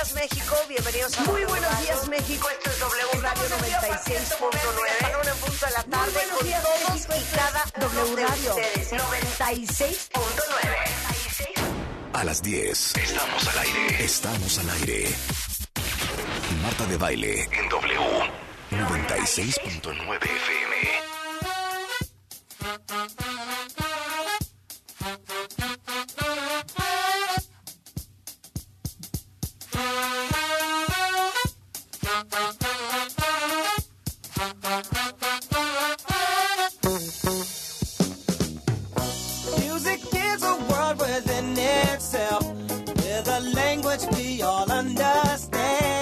días, México. Bienvenidos a Muy buenos días, México. Esto es W Radio 96.9. Para un punto de la tarde con todos y cada W Radio 96.9. A las 10. Estamos al aire. Estamos al aire. Marta de Baile en W 96.9 FM. Music is a world within itself, with a language we all understand,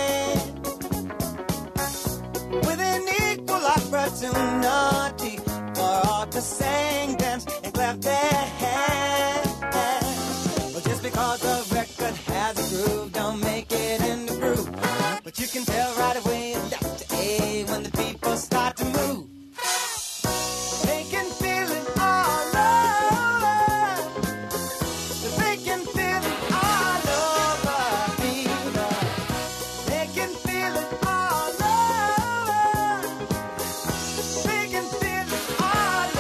with an equal opportunity for all to sing, dance, and clap their hands. Well, just because the record has a groove, don't make it in the groove. But you can tell right away left to A when the people start to move. They can feel it all over. They can feel it all over. Fever. They can feel it all over. They can feel it all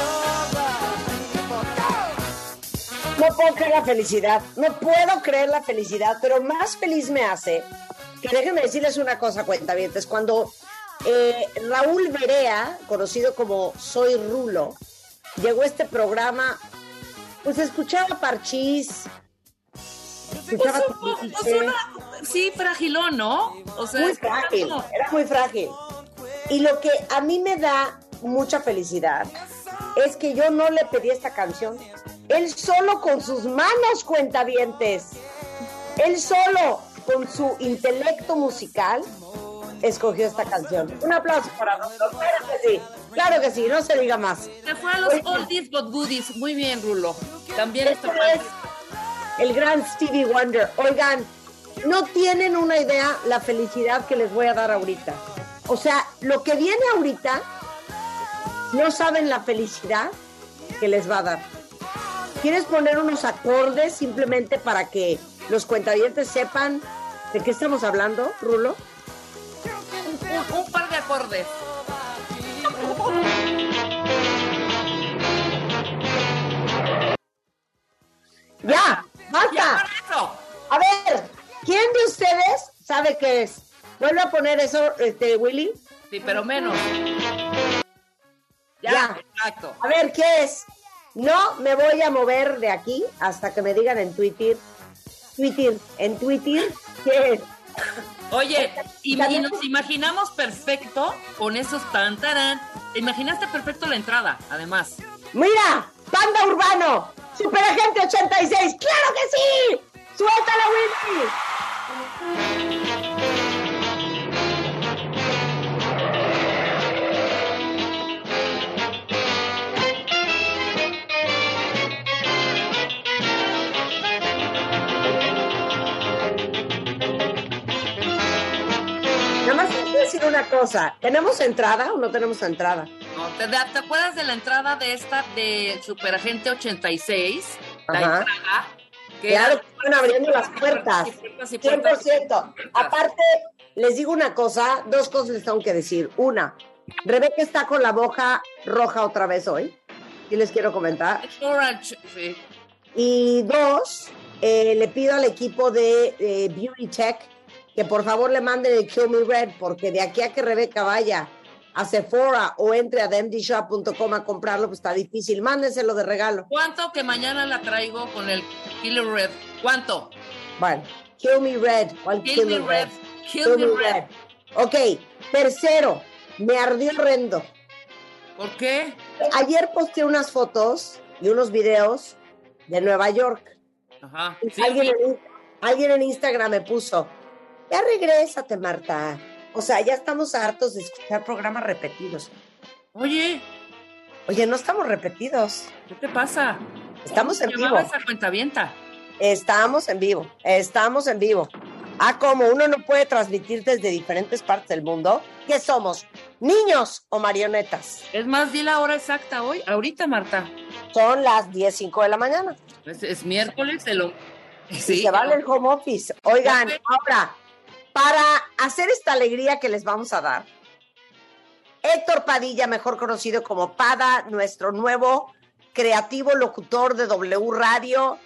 over. No puedo creer la felicidad. No puedo creer la felicidad, pero más feliz me hace que déjenme decirles una cosa, cuentavientes. Cuando Raúl Berea, conocido como Soy Rulo, llegó a este programa, pues escuchaba Parchís, escuchaba sí, fragilón, ¿no? O sea, muy frágil, era muy frágil. Y lo que a mí me da mucha felicidad es que yo no le pedí esta canción. Él solo con sus manos, cuentavientes. Él solo con su intelecto musical escogió esta canción. Un aplauso para nosotros. Claro que sí, no se diga más. Se fue a los oldies but goodies. Muy bien, Rulo. También Este es el gran Stevie Wonder. Oigan, no tienen una idea la felicidad que les voy a dar ahorita. O sea, lo que viene ahorita, no saben la felicidad que les va a dar. ¿Quieres poner unos acordes simplemente para que los cuentavientes sepan de qué estamos hablando, Rulo? Un par de acordes. ¡Ya! ¡Basta! A ver, ¿quién de ustedes sabe qué es? Vuelve a poner eso, Willy. Sí, pero menos. Ya. Exacto. A ver, ¿qué es? No me voy a mover de aquí hasta que me digan en Twitter, ¿qué es? Oye, y nos imaginamos perfecto con esos tantarán. ¿Te imaginaste perfecto la entrada, además? ¡Mira! ¡Panda Urbano! ¡Superagente 86! ¡Claro que sí! ¡Suéltala, Willy! Nada más quiero decir una cosa. ¿Tenemos entrada o no tenemos entrada? No, ¿te acuerdas de la entrada de esta de Superagente 86? La Ajá. entrada. Claro, que están abriendo las puertas. 100%. Aparte, les digo una cosa, dos cosas les tengo que decir. Una, Rebeca está con la boca roja otra vez hoy. Y les quiero comentar. Es orange, sí. Y dos, le pido al equipo de Beauty Tech que por favor le manden el Kill Me Red, porque de aquí a que Rebeca vaya a Sephora o entre a themdshop.com a comprarlo, pues está difícil. Mándenselo de regalo. ¿Cuánto que mañana la traigo con el Killer Red? ¿Cuánto? Bueno, Kill Me Red. ¿Cuál Kill Me Red. Kill Me Red. Ok, tercero, me ardió horrendo. ¿Por qué? Ayer posté unas fotos y unos videos de Nueva York. Ajá. Sí, Alguien en Instagram me puso, ya regrésate, Marta. O sea, ya estamos hartos de escuchar programas repetidos. Oye, no estamos repetidos. ¿qué te pasa? Estamos en vivo. Esa cuentavienta. Estamos en vivo. Ah, como uno no puede transmitir desde diferentes partes del mundo. ¿Qué somos? ¿Niños o marionetas? Es más, di la hora exacta hoy. Ahorita, Marta. Son las 10:05 de la mañana. Es miércoles. Sí, se vale el home office. Oigan, ahora, Para hacer esta alegría que les vamos a dar, Héctor Padilla, mejor conocido como Pada, nuestro nuevo creativo locutor de W Radio,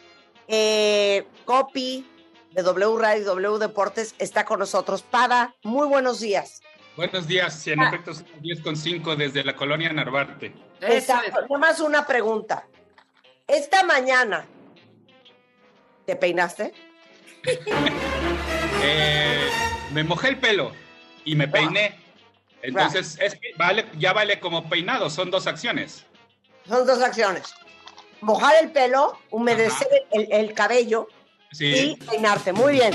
copy de W Radio y W Deportes, está con nosotros. Pada, muy buenos días. Buenos días, si en efecto son 10:05 desde la colonia Narvarte. Exacto, nada más una pregunta. Esta mañana, ¿te peinaste? Me mojé el pelo y me peiné. Entonces, ya vale como peinado, son 2 acciones. Son 2 acciones. Mojar el pelo, humedecer el cabello y peinarte. Muy bien.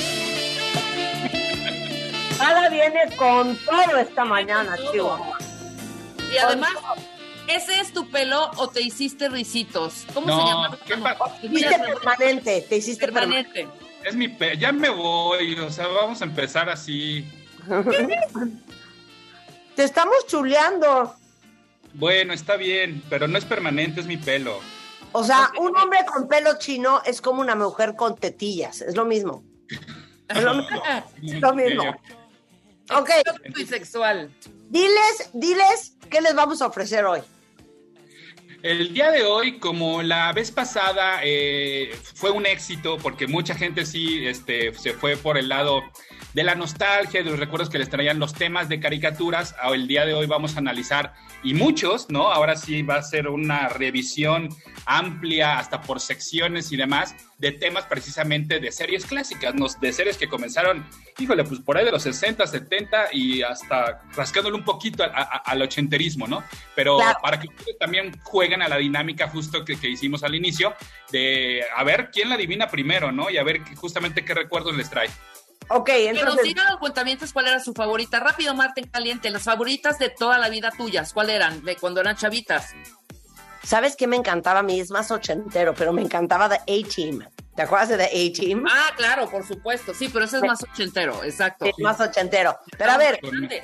Ada viene con todo esta mañana, chico. Y además, ¿ese es tu pelo o te hiciste risitos? ¿Cómo se llama? Te hiciste permanente. Te hiciste permanente. Es mi pelo. Ya me voy. O sea, vamos a empezar así. Te estamos chuleando. Bueno, está bien, pero no es permanente, es mi pelo. O sea, un hombre con pelo chino es como una mujer con tetillas. Es lo mismo. Es lo mismo. Es lo mismo. Ok. Bisexual. Diles qué les vamos a ofrecer hoy. El día de hoy, como la vez pasada, fue un éxito porque mucha gente sí se fue por el lado de la nostalgia, de los recuerdos que les traían los temas de caricaturas. El día de hoy vamos a analizar, y muchos, ¿no? Ahora sí va a ser una revisión amplia, hasta por secciones y demás, de temas precisamente de series clásicas, ¿no? De series que comenzaron, híjole, pues por ahí de los 60, 70 y hasta rascándole un poquito al ochenterismo, ¿no? Pero claro, para que ustedes también jueguen a la dinámica justo que hicimos al inicio, de a ver quién la adivina primero, ¿no? Y a ver justamente qué recuerdos les trae. Ok, entonces... Que nos digan los cuentavientes cuál era su favorita. Rápido, Marta en caliente, las favoritas de toda la vida tuyas, ¿cuál eran? De cuando eran chavitas. ¿Sabes qué me encantaba a mí? Es más ochentero, pero me encantaba The A-Team. ¿Te acuerdas de The A-Team? Ah, claro, por supuesto. Sí, pero ese es más ochentero, exacto. Es más ochentero. Pero a ver,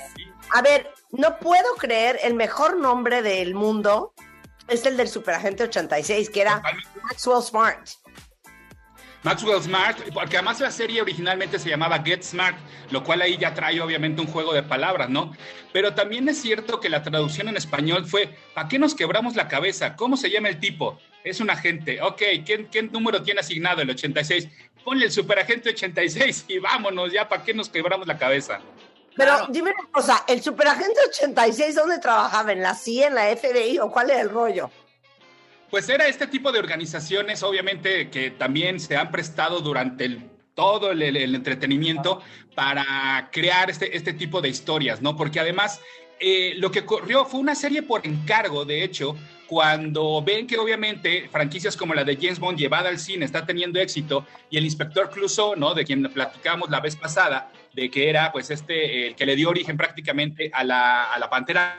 no puedo creer, el mejor nombre del mundo es el del Superagente 86, que era Maxwell Smart. Maxwell Smart, porque además la serie originalmente se llamaba Get Smart, lo cual ahí ya trae obviamente un juego de palabras, ¿no? Pero también es cierto que la traducción en español fue, ¿para qué nos quebramos la cabeza? ¿Cómo se llama el tipo? Es un agente. Ok, ¿qué número tiene asignado? El 86. Ponle el Superagente 86 y vámonos, ya, ¿para qué nos quebramos la cabeza? Pero claro, dime una cosa, ¿el Superagente 86 dónde trabajaba? ¿En la CIA, en la FBI o cuál era el rollo? Pues era este tipo de organizaciones, obviamente, que también se han prestado durante todo el entretenimiento para crear este tipo de historias, ¿no? Porque además, lo que ocurrió fue una serie por encargo, de hecho, cuando ven que obviamente franquicias como la de James Bond llevada al cine está teniendo éxito, y el inspector Clouseau, ¿no? De quien platicábamos la vez pasada, de que era pues el que le dio origen prácticamente a la Pantera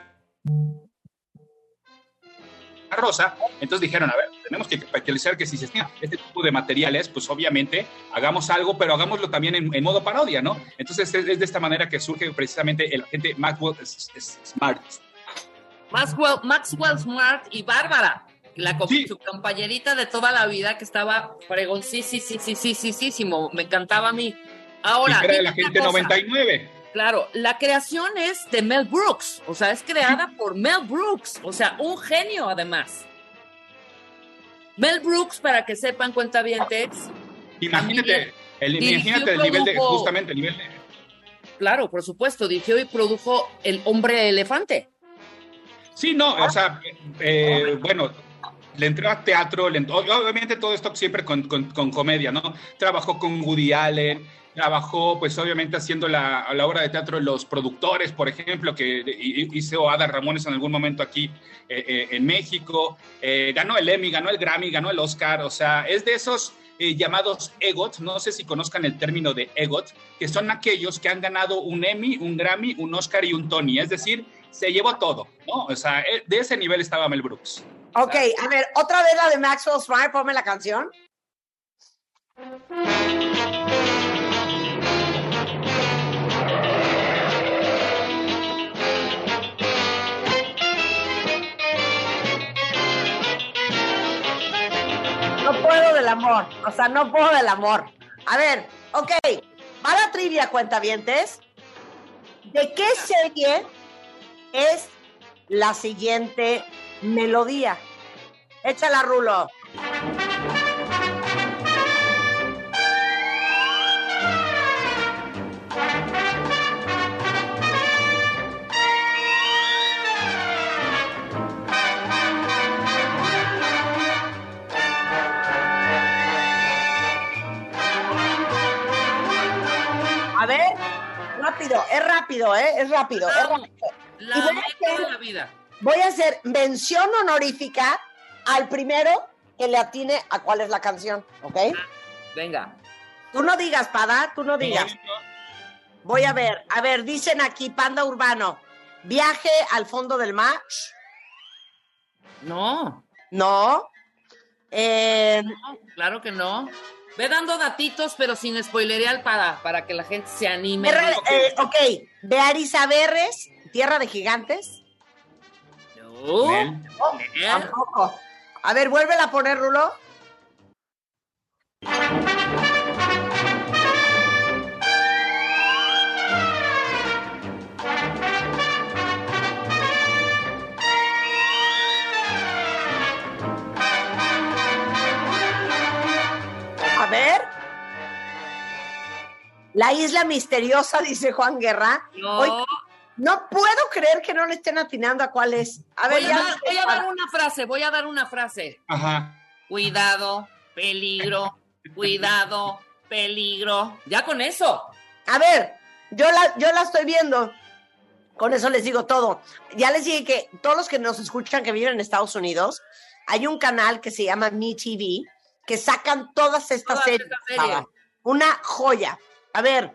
Rosa. Entonces dijeron, a ver, tenemos que capitalizar que si se tiene este tipo de materiales, pues obviamente hagamos algo, pero hagámoslo también en modo parodia, ¿no? Entonces es de esta manera que surge precisamente el agente Maxwell Smart. Maxwell Smart y Bárbara, su compañerita de toda la vida, que estaba fregoncísimo, me encantaba a mí. Ahora, era el agente 99. Claro, la creación es de Mel Brooks, o sea, es creada por Mel Brooks, o sea, un genio además. Mel Brooks, para que sepan, cuentavientes. Imagínate el nivel de, justamente el nivel de... Claro, por supuesto, dirigió y produjo El Hombre Elefante. Sí, no, o sea, bueno, le entró a teatro, obviamente todo esto siempre con comedia, ¿no? Trabajó con Woody Allen, trabajó, pues obviamente haciendo la obra de teatro Los Productores, por ejemplo, que hizo Adal Ramones en algún momento aquí en México. Ganó el Emmy, ganó el Grammy, ganó el Oscar. O sea, es de esos llamados EGOT, no sé si conozcan el término de EGOT, que son aquellos que han ganado un Emmy, un Grammy, un Oscar y un Tony. Es decir, se llevó todo, ¿no? O sea, de ese nivel estaba Mel Brooks. Ok, a ver, otra vez la de Maxwell Smart, ponme la canción. No puedo del amor, o sea, no puedo del amor. A ver, ok, Va la trivia, cuentavientes. ¿De qué serie es la siguiente melodía? Échala, Rulo. A ver, rápido, es rápido, es rápido, es rápido. La Y voy a meta hacer- de la vida. Voy a hacer mención honorífica al primero que le atine a cuál es la canción, ¿ok? Venga. Tú no digas, Pada, tú no digas. Voy a ver, dicen aquí, Panda Urbano, viaje al fondo del mar. No, No. no, claro que no. Ve dando datitos, pero sin spoilerear para que la gente se anime. Ok, de Arisaberres, Tierra de Gigantes. No. Mel. Tampoco. A ver, vuélvela a poner, Rulo. A ver. La isla misteriosa, dice Juan Guerra. No. Hoy, no puedo creer que no le estén atinando a cuál es. A ver, Voy a dar una frase. Ajá. Cuidado, peligro, cuidado, peligro. Ya con eso. A ver, yo la estoy viendo. Con eso les digo todo. Ya les dije que todos los que nos escuchan que viven en Estados Unidos, hay un canal que se llama MeTV, que sacan todas estas series. Una joya. A ver,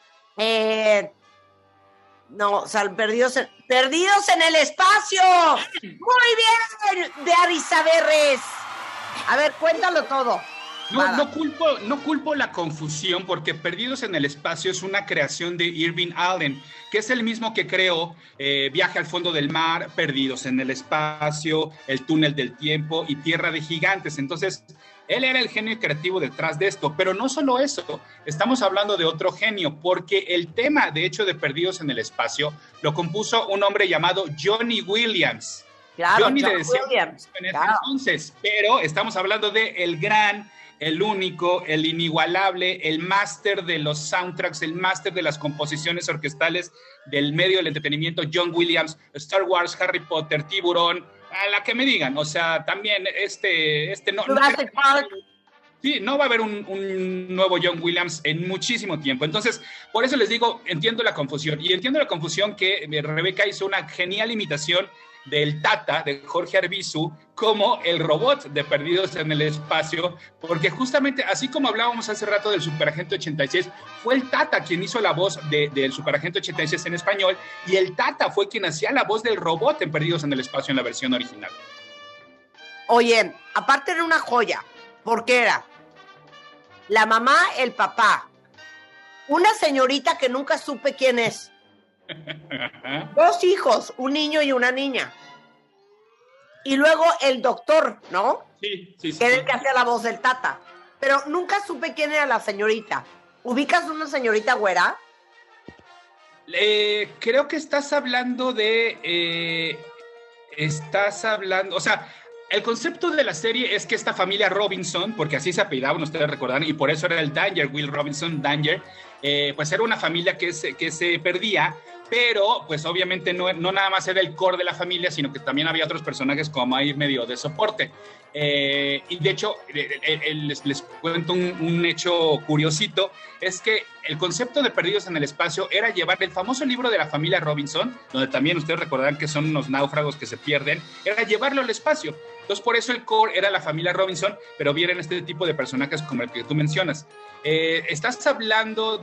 no, o sea, perdidos en el espacio. Muy bien, de Arisaberres. A ver, cuéntalo todo. No culpo la confusión porque Perdidos en el Espacio es una creación de Irving Allen, que es el mismo que creó Viaje al fondo del mar, Perdidos en el Espacio, El túnel del tiempo y Tierra de Gigantes. Entonces, él era el genio creativo detrás de esto, pero no solo eso, estamos hablando de otro genio, porque el tema, de hecho, de Perdidos en el Espacio lo compuso un hombre llamado Johnny Williams. Claro, Johnny John le decía Williams. en ese Claro. entonces, pero estamos hablando de el gran, el único, el inigualable, el máster de los soundtracks, el máster de las composiciones orquestales del medio del entretenimiento, John Williams, Star Wars, Harry Potter, Tiburón, a la que me digan, o sea, también Jurassic Park. Sí, no va a haber un nuevo John Williams en muchísimo tiempo. Entonces, por eso les digo, entiendo la confusión. Y entiendo la confusión que Rebeca hizo una genial imitación del Tata, de Jorge Arbizu, como el robot de Perdidos en el Espacio, porque justamente, así como hablábamos hace rato del Superagente 86, fue el Tata quien hizo la voz del Superagente 86 en español, y el Tata fue quien hacía la voz del robot en Perdidos en el Espacio en la versión original. Oye, aparte era una joya, porque era la mamá, el papá, una señorita que nunca supe quién es, dos hijos, un niño y una niña, y luego el doctor, ¿no? Sí. Que era el que hacía la voz del Tata, pero nunca supe quién era la señorita. ¿Ubicas una señorita güera? Creo que estás hablando o sea, el concepto de la serie es que esta familia Robinson, porque así se apellidaban, ustedes recordarán, y por eso era el Danger, Will Robinson, Danger, pues era una familia que se perdía, pero pues obviamente no nada más era el core de la familia, sino que también había otros personajes como ahí medio de soporte. Y de hecho, les cuento un hecho curiosito, es que el concepto de Perdidos en el Espacio era llevar el famoso libro de la familia Robinson, donde también ustedes recordarán que son unos náufragos que se pierden, era llevarlo al espacio. Entonces, por eso el core era la familia Robinson, pero vienen este tipo de personajes como el que tú mencionas. Estás hablando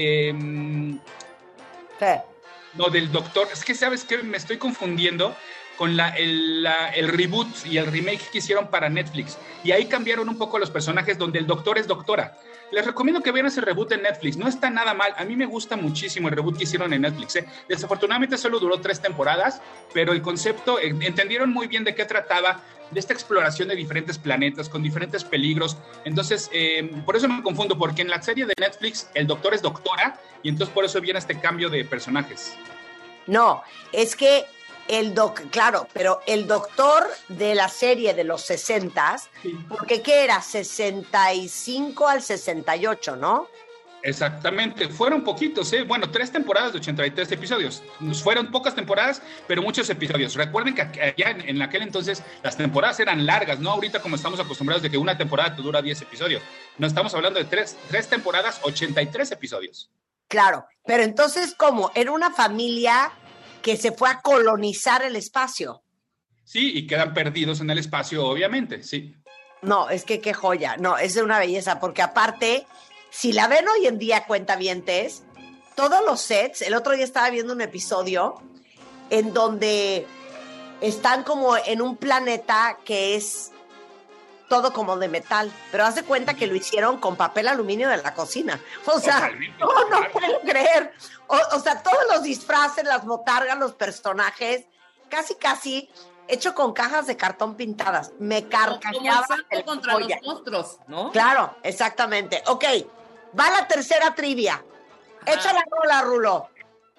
de... Sí. No, del doctor. Es que, ¿sabes qué? Me estoy confundiendo con el reboot y el remake que hicieron para Netflix. Y ahí cambiaron un poco los personajes donde el doctor es doctora. Les recomiendo que vean ese reboot en Netflix. No está nada mal. A mí me gusta muchísimo el reboot que hicieron en Netflix. Desafortunadamente solo duró 3 temporadas, pero el concepto, entendieron muy bien de qué trataba, de esta exploración de diferentes planetas, con diferentes peligros. Entonces, por eso me confundo, porque en la serie de Netflix el doctor es doctora, y entonces por eso viene este cambio de personajes. No, es que claro, pero el doctor de la serie de los 60s, sí. Porque ¿qué era? 65 al 68, ¿no? Exactamente, fueron poquitos, bueno, 3 temporadas de 83 episodios. Fueron pocas temporadas, pero muchos episodios. Recuerden que allá en aquel entonces las temporadas eran largas, no ahorita como estamos acostumbrados de que una temporada te dura 10 episodios. No, estamos hablando de 3 temporadas, 83 episodios. Claro, pero entonces, ¿cómo? Era una familia que se fue a colonizar el espacio. Sí, y quedan perdidos en el espacio, obviamente, sí. No, es que qué joya. No, es una belleza, porque aparte, si la ven hoy en día, cuentavientes, todos los sets, el otro día estaba viendo un episodio en donde están como en un planeta que es todo como de metal, pero haz de cuenta que lo hicieron con papel aluminio de la cocina. O sea, no puedo creer. O sea, todos los disfraces, las botargas, los personajes, casi hecho con cajas de cartón pintadas. Me carcajeaba. Como contra los monstruos, ¿no? Claro, exactamente. Ok, va la tercera trivia. Echa la rola, Rulo.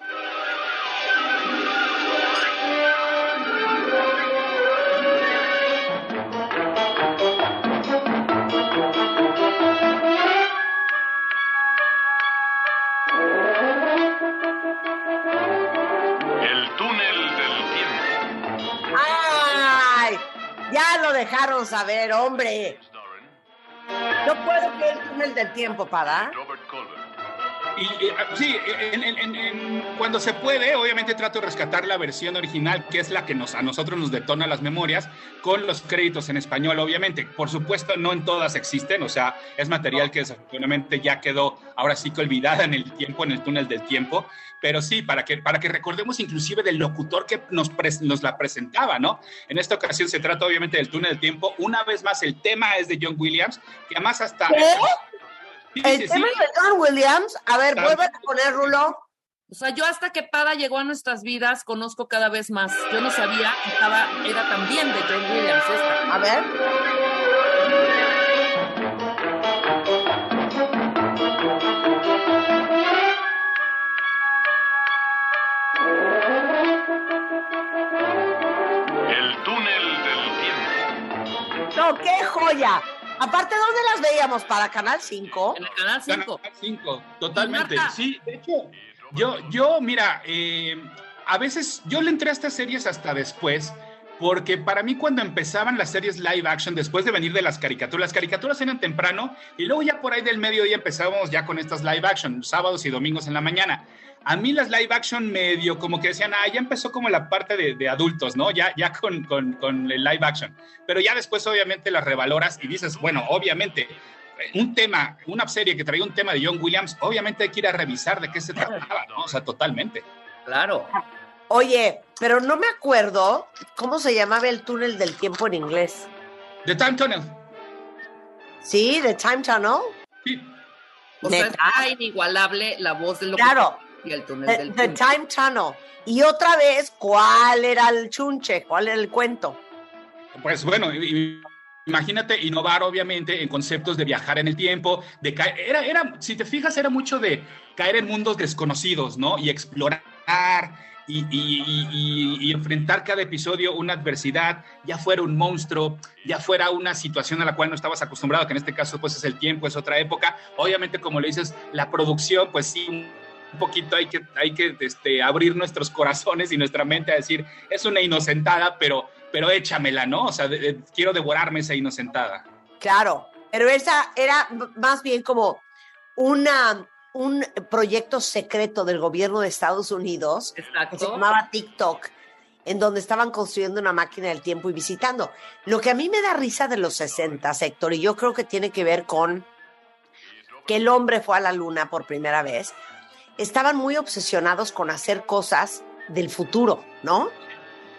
Ya lo dejaron saber, hombre. No puedo creer el túnel del tiempo, para. Sí, cuando se puede, obviamente trato de rescatar la versión original, que es la que a nosotros nos detona las memorias, con los créditos en español, obviamente. Por supuesto, no en todas existen, o sea, es material que desafortunadamente ya quedó ahora sí que olvidada en el tiempo, en el túnel del tiempo, pero sí, para que recordemos inclusive del locutor que nos la presentaba, ¿no? En esta ocasión se trata obviamente del túnel del tiempo. Una vez más, el tema es de John Williams, que además hasta... ¿Qué? El tema de John Williams, a ver, vuelve a poner, Rulo. O sea, yo hasta que Pada llegó a nuestras vidas conozco cada vez más. Yo no sabía que era también de John Williams esta. A ver. El túnel del tiempo. No, qué joya. Aparte, ¿dónde las veíamos? ¿Para Canal 5? En el Canal 5. Canal 5, totalmente. Sí, de hecho, yo mira, a veces yo le entré a estas series hasta después, porque para mí cuando empezaban las series live action, después de venir de las caricaturas eran temprano, y luego ya por ahí del mediodía empezábamos ya con estas live action, sábados y domingos en la mañana. A mí las live action medio como que decían, ya empezó como la parte de adultos, ¿no? Ya con el live action. Pero ya después obviamente las revaloras y dices, bueno, obviamente, una serie que traía un tema de John Williams, obviamente hay que ir a revisar de qué se trataba, ¿no? O sea, totalmente. Claro. Oye, pero no me acuerdo cómo se llamaba el túnel del tiempo en inglés. The Time Tunnel. ¿Sí? ¿The Time Tunnel? Sí. O sea, está inigualable la voz de lo claro. Y el túnel del The Time Tunnel. Y otra vez, ¿cuál era el chunche? ¿Cuál era el cuento? Pues bueno, imagínate innovar obviamente en conceptos de viajar en el tiempo, de caer, si te fijas, era mucho de caer en mundos desconocidos, ¿no? Y explorar y enfrentar cada episodio una adversidad, ya fuera un monstruo, ya fuera una situación a la cual no estabas acostumbrado, que en este caso pues es el tiempo, es otra época. Obviamente, como le dices, la producción, pues sí, un poquito hay que abrir nuestros corazones y nuestra mente a decir, es una inocentada, pero échamela, ¿no? O sea, quiero devorarme esa inocentada. Claro, pero esa era más bien como un proyecto secreto del gobierno de Estados Unidos. Exacto. Que se llamaba TikTok, en donde estaban construyendo una máquina del tiempo y visitando. Lo que a mí me da risa de los 60, Héctor, y yo creo que tiene que ver con que el hombre fue a la luna por primera vez, estaban muy obsesionados con hacer cosas del futuro, ¿no?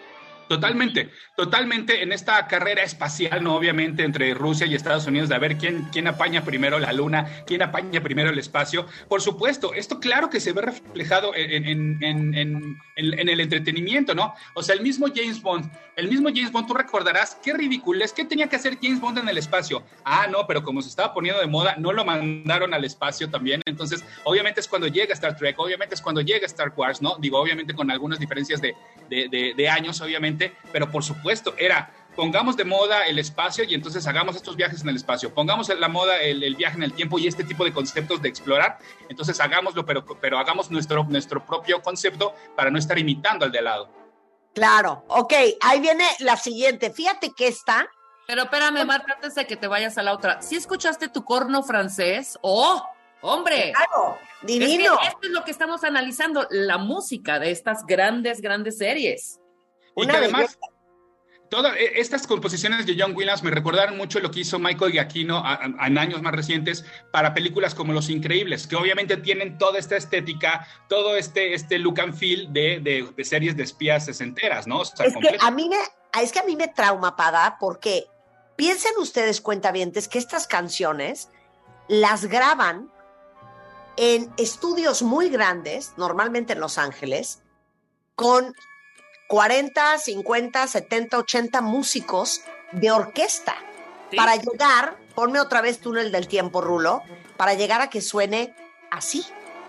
Totalmente en esta carrera espacial, ¿no? Obviamente entre Rusia y Estados Unidos, de a ver quién apaña primero la luna, quién apaña primero el espacio. Por supuesto, esto claro que se ve reflejado en el entretenimiento, ¿no? O sea, el mismo James Bond, tú recordarás qué ridiculez, qué tenía que hacer James Bond en el espacio. Ah, no, pero como se estaba poniendo de moda, no lo mandaron al espacio también. Entonces, obviamente es cuando llega Star Trek, obviamente es cuando llega Star Wars, ¿no? Digo, obviamente con algunas diferencias de años, obviamente, pero por supuesto era, pongamos de moda el espacio y entonces hagamos estos viajes en el espacio, pongamos la moda el viaje en el tiempo y este tipo de conceptos de explorar, entonces hagámoslo, pero hagamos nuestro propio concepto para no estar imitando al de al lado. Claro, ok, ahí viene la siguiente, fíjate que esta... Pero espérame, Marta, antes de que te vayas a la otra, ¿sí escuchaste tu corno francés? ¡Oh, hombre! Claro, divino. Esto es lo que estamos analizando, la música de estas grandes series. Y que además, todas estas composiciones de John Williams me recordaron mucho lo que hizo Michael Giacchino en años más recientes para películas como Los Increíbles, que obviamente tienen toda esta estética, todo este look and feel de series de espías sesenteras, ¿no? O sea, es que a mí me trauma, Pada, porque piensen ustedes, cuentavientes, que estas canciones las graban en estudios muy grandes, normalmente en Los Ángeles, con 40, 50, 70, 80 músicos de orquesta, ¿sí? Para llegar, ponme otra vez Túnel del Tiempo, Rulo, para llegar a que suene así.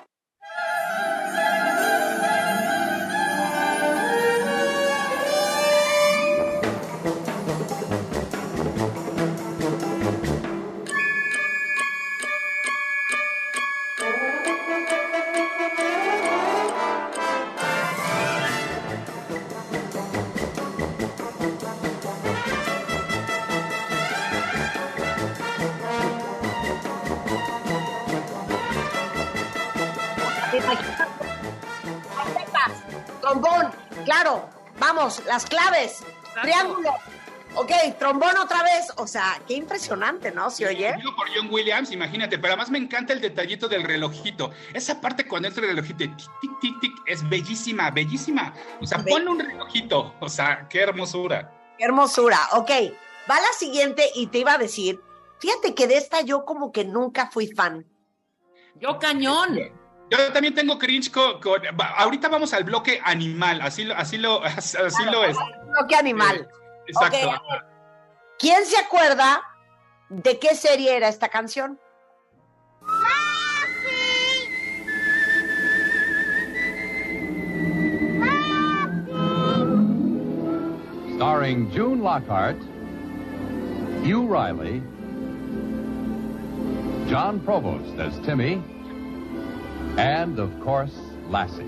Trombón, claro, vamos, las claves, exacto. Triángulo, ok, trombón otra vez, o sea, qué impresionante, ¿no? ¿Se oye? Por John Williams, imagínate, pero además me encanta el detallito del relojito, esa parte cuando entra el relojito, tic, tic, tic, tic, es bellísima, o sea, ponle un relojito, o sea, qué hermosura. Qué hermosura, ok, va la siguiente y te iba a decir, fíjate que de esta yo como que nunca fui fan. Yo cañón. Yo también tengo cringe ahorita vamos al bloque animal, así lo es. Bloque animal. Exacto. Okay. ¿Quién se acuerda de qué serie era esta canción? Starring June Lockhart, Hugh Riley, John Provost as Timmy, and, of course, Lassie.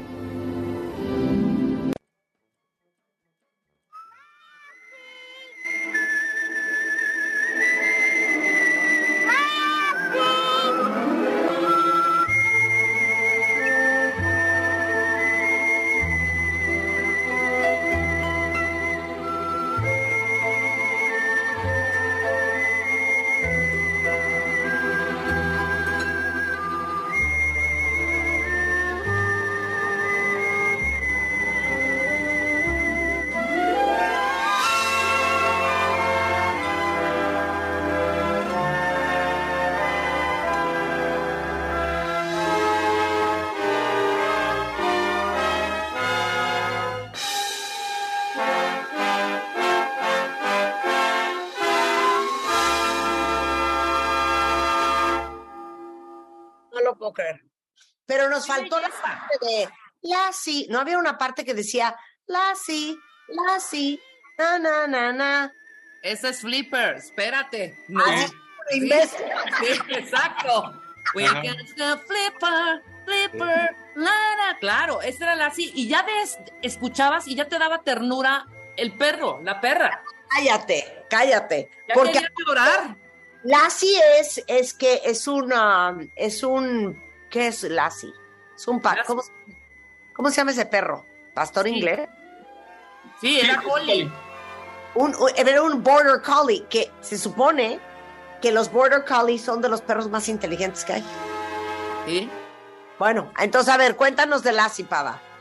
Puedo creer. Pero nos faltó la parte de Lassie. ¿No había una parte que decía Lassie, na, na, na, na? Ese es Flipper, espérate. No. Sí, exacto. We got the Flipper, Lara. Claro, esa era Lassie. Y ya escuchabas y ya te daba ternura el perro, la perra. Cállate. Ya porque quería llorar. Lassie es que es un ¿qué es Lassie? Es un ¿cómo se llama ese perro? ¿Pastor inglés? Sí, era Collie. Era un Border Collie, que se supone que los Border Collies son de los perros más inteligentes que hay. Sí. Bueno, entonces, a ver, cuéntanos de Lassie, Pava.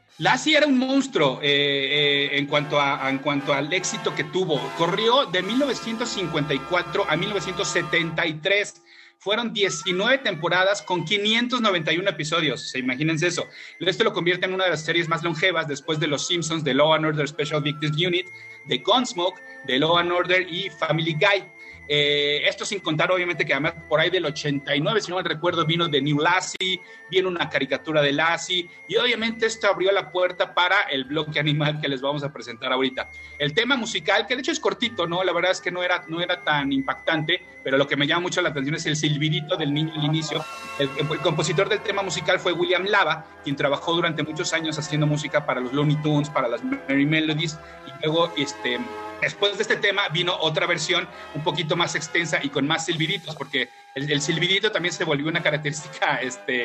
Lassie era un monstruo en cuanto al éxito que tuvo. Corrió de 1954 a 1973. Fueron 19 temporadas con 591 episodios. O sea, imagínense eso. Esto lo convierte en una de las series más longevas después de Los Simpsons, de Law & Order Special Victims Unit, de Gunsmoke, de Law & Order y Family Guy. Esto sin contar, obviamente, que además por ahí del 89, si no mal recuerdo, vino The New Lassie, vino una caricatura de Lassie, y obviamente esto abrió la puerta para el bloque animal que les vamos a presentar ahorita. El tema musical, que de hecho es cortito, ¿no? La verdad es que no era tan impactante, pero lo que me llama mucho la atención es el silbidito del niño al inicio. El compositor del tema musical fue William Lava, quien trabajó durante muchos años haciendo música para los Looney Tunes, para las Merry Melodies, y luego, después de este tema vino otra versión un poquito más extensa y con más silbiditos, porque el silbidito también se volvió una característica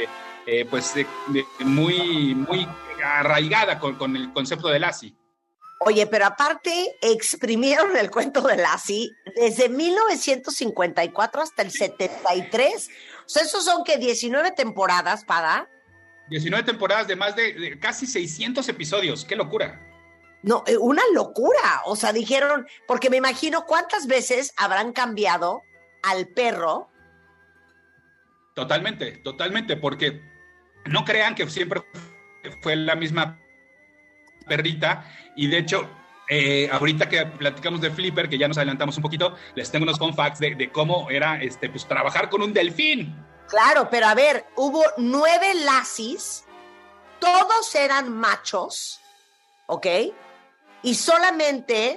muy arraigada con el concepto de Lassie. Oye, pero aparte exprimieron el cuento de Lassie desde 1954 hasta el 73. O sea, esos son que 19 temporadas, Pada. 19 temporadas de más de casi 600 episodios. ¡Qué locura! No, una locura. O sea, dijeron, porque me imagino cuántas veces habrán cambiado al perro. Totalmente, porque no crean que siempre fue la misma perrita. Y de hecho, ahorita que platicamos de Flipper, que ya nos adelantamos un poquito, les tengo unos fun facts de cómo era trabajar con un delfín. Claro, pero a ver, hubo 9 Lassies, todos eran machos, ¿ok? Y solamente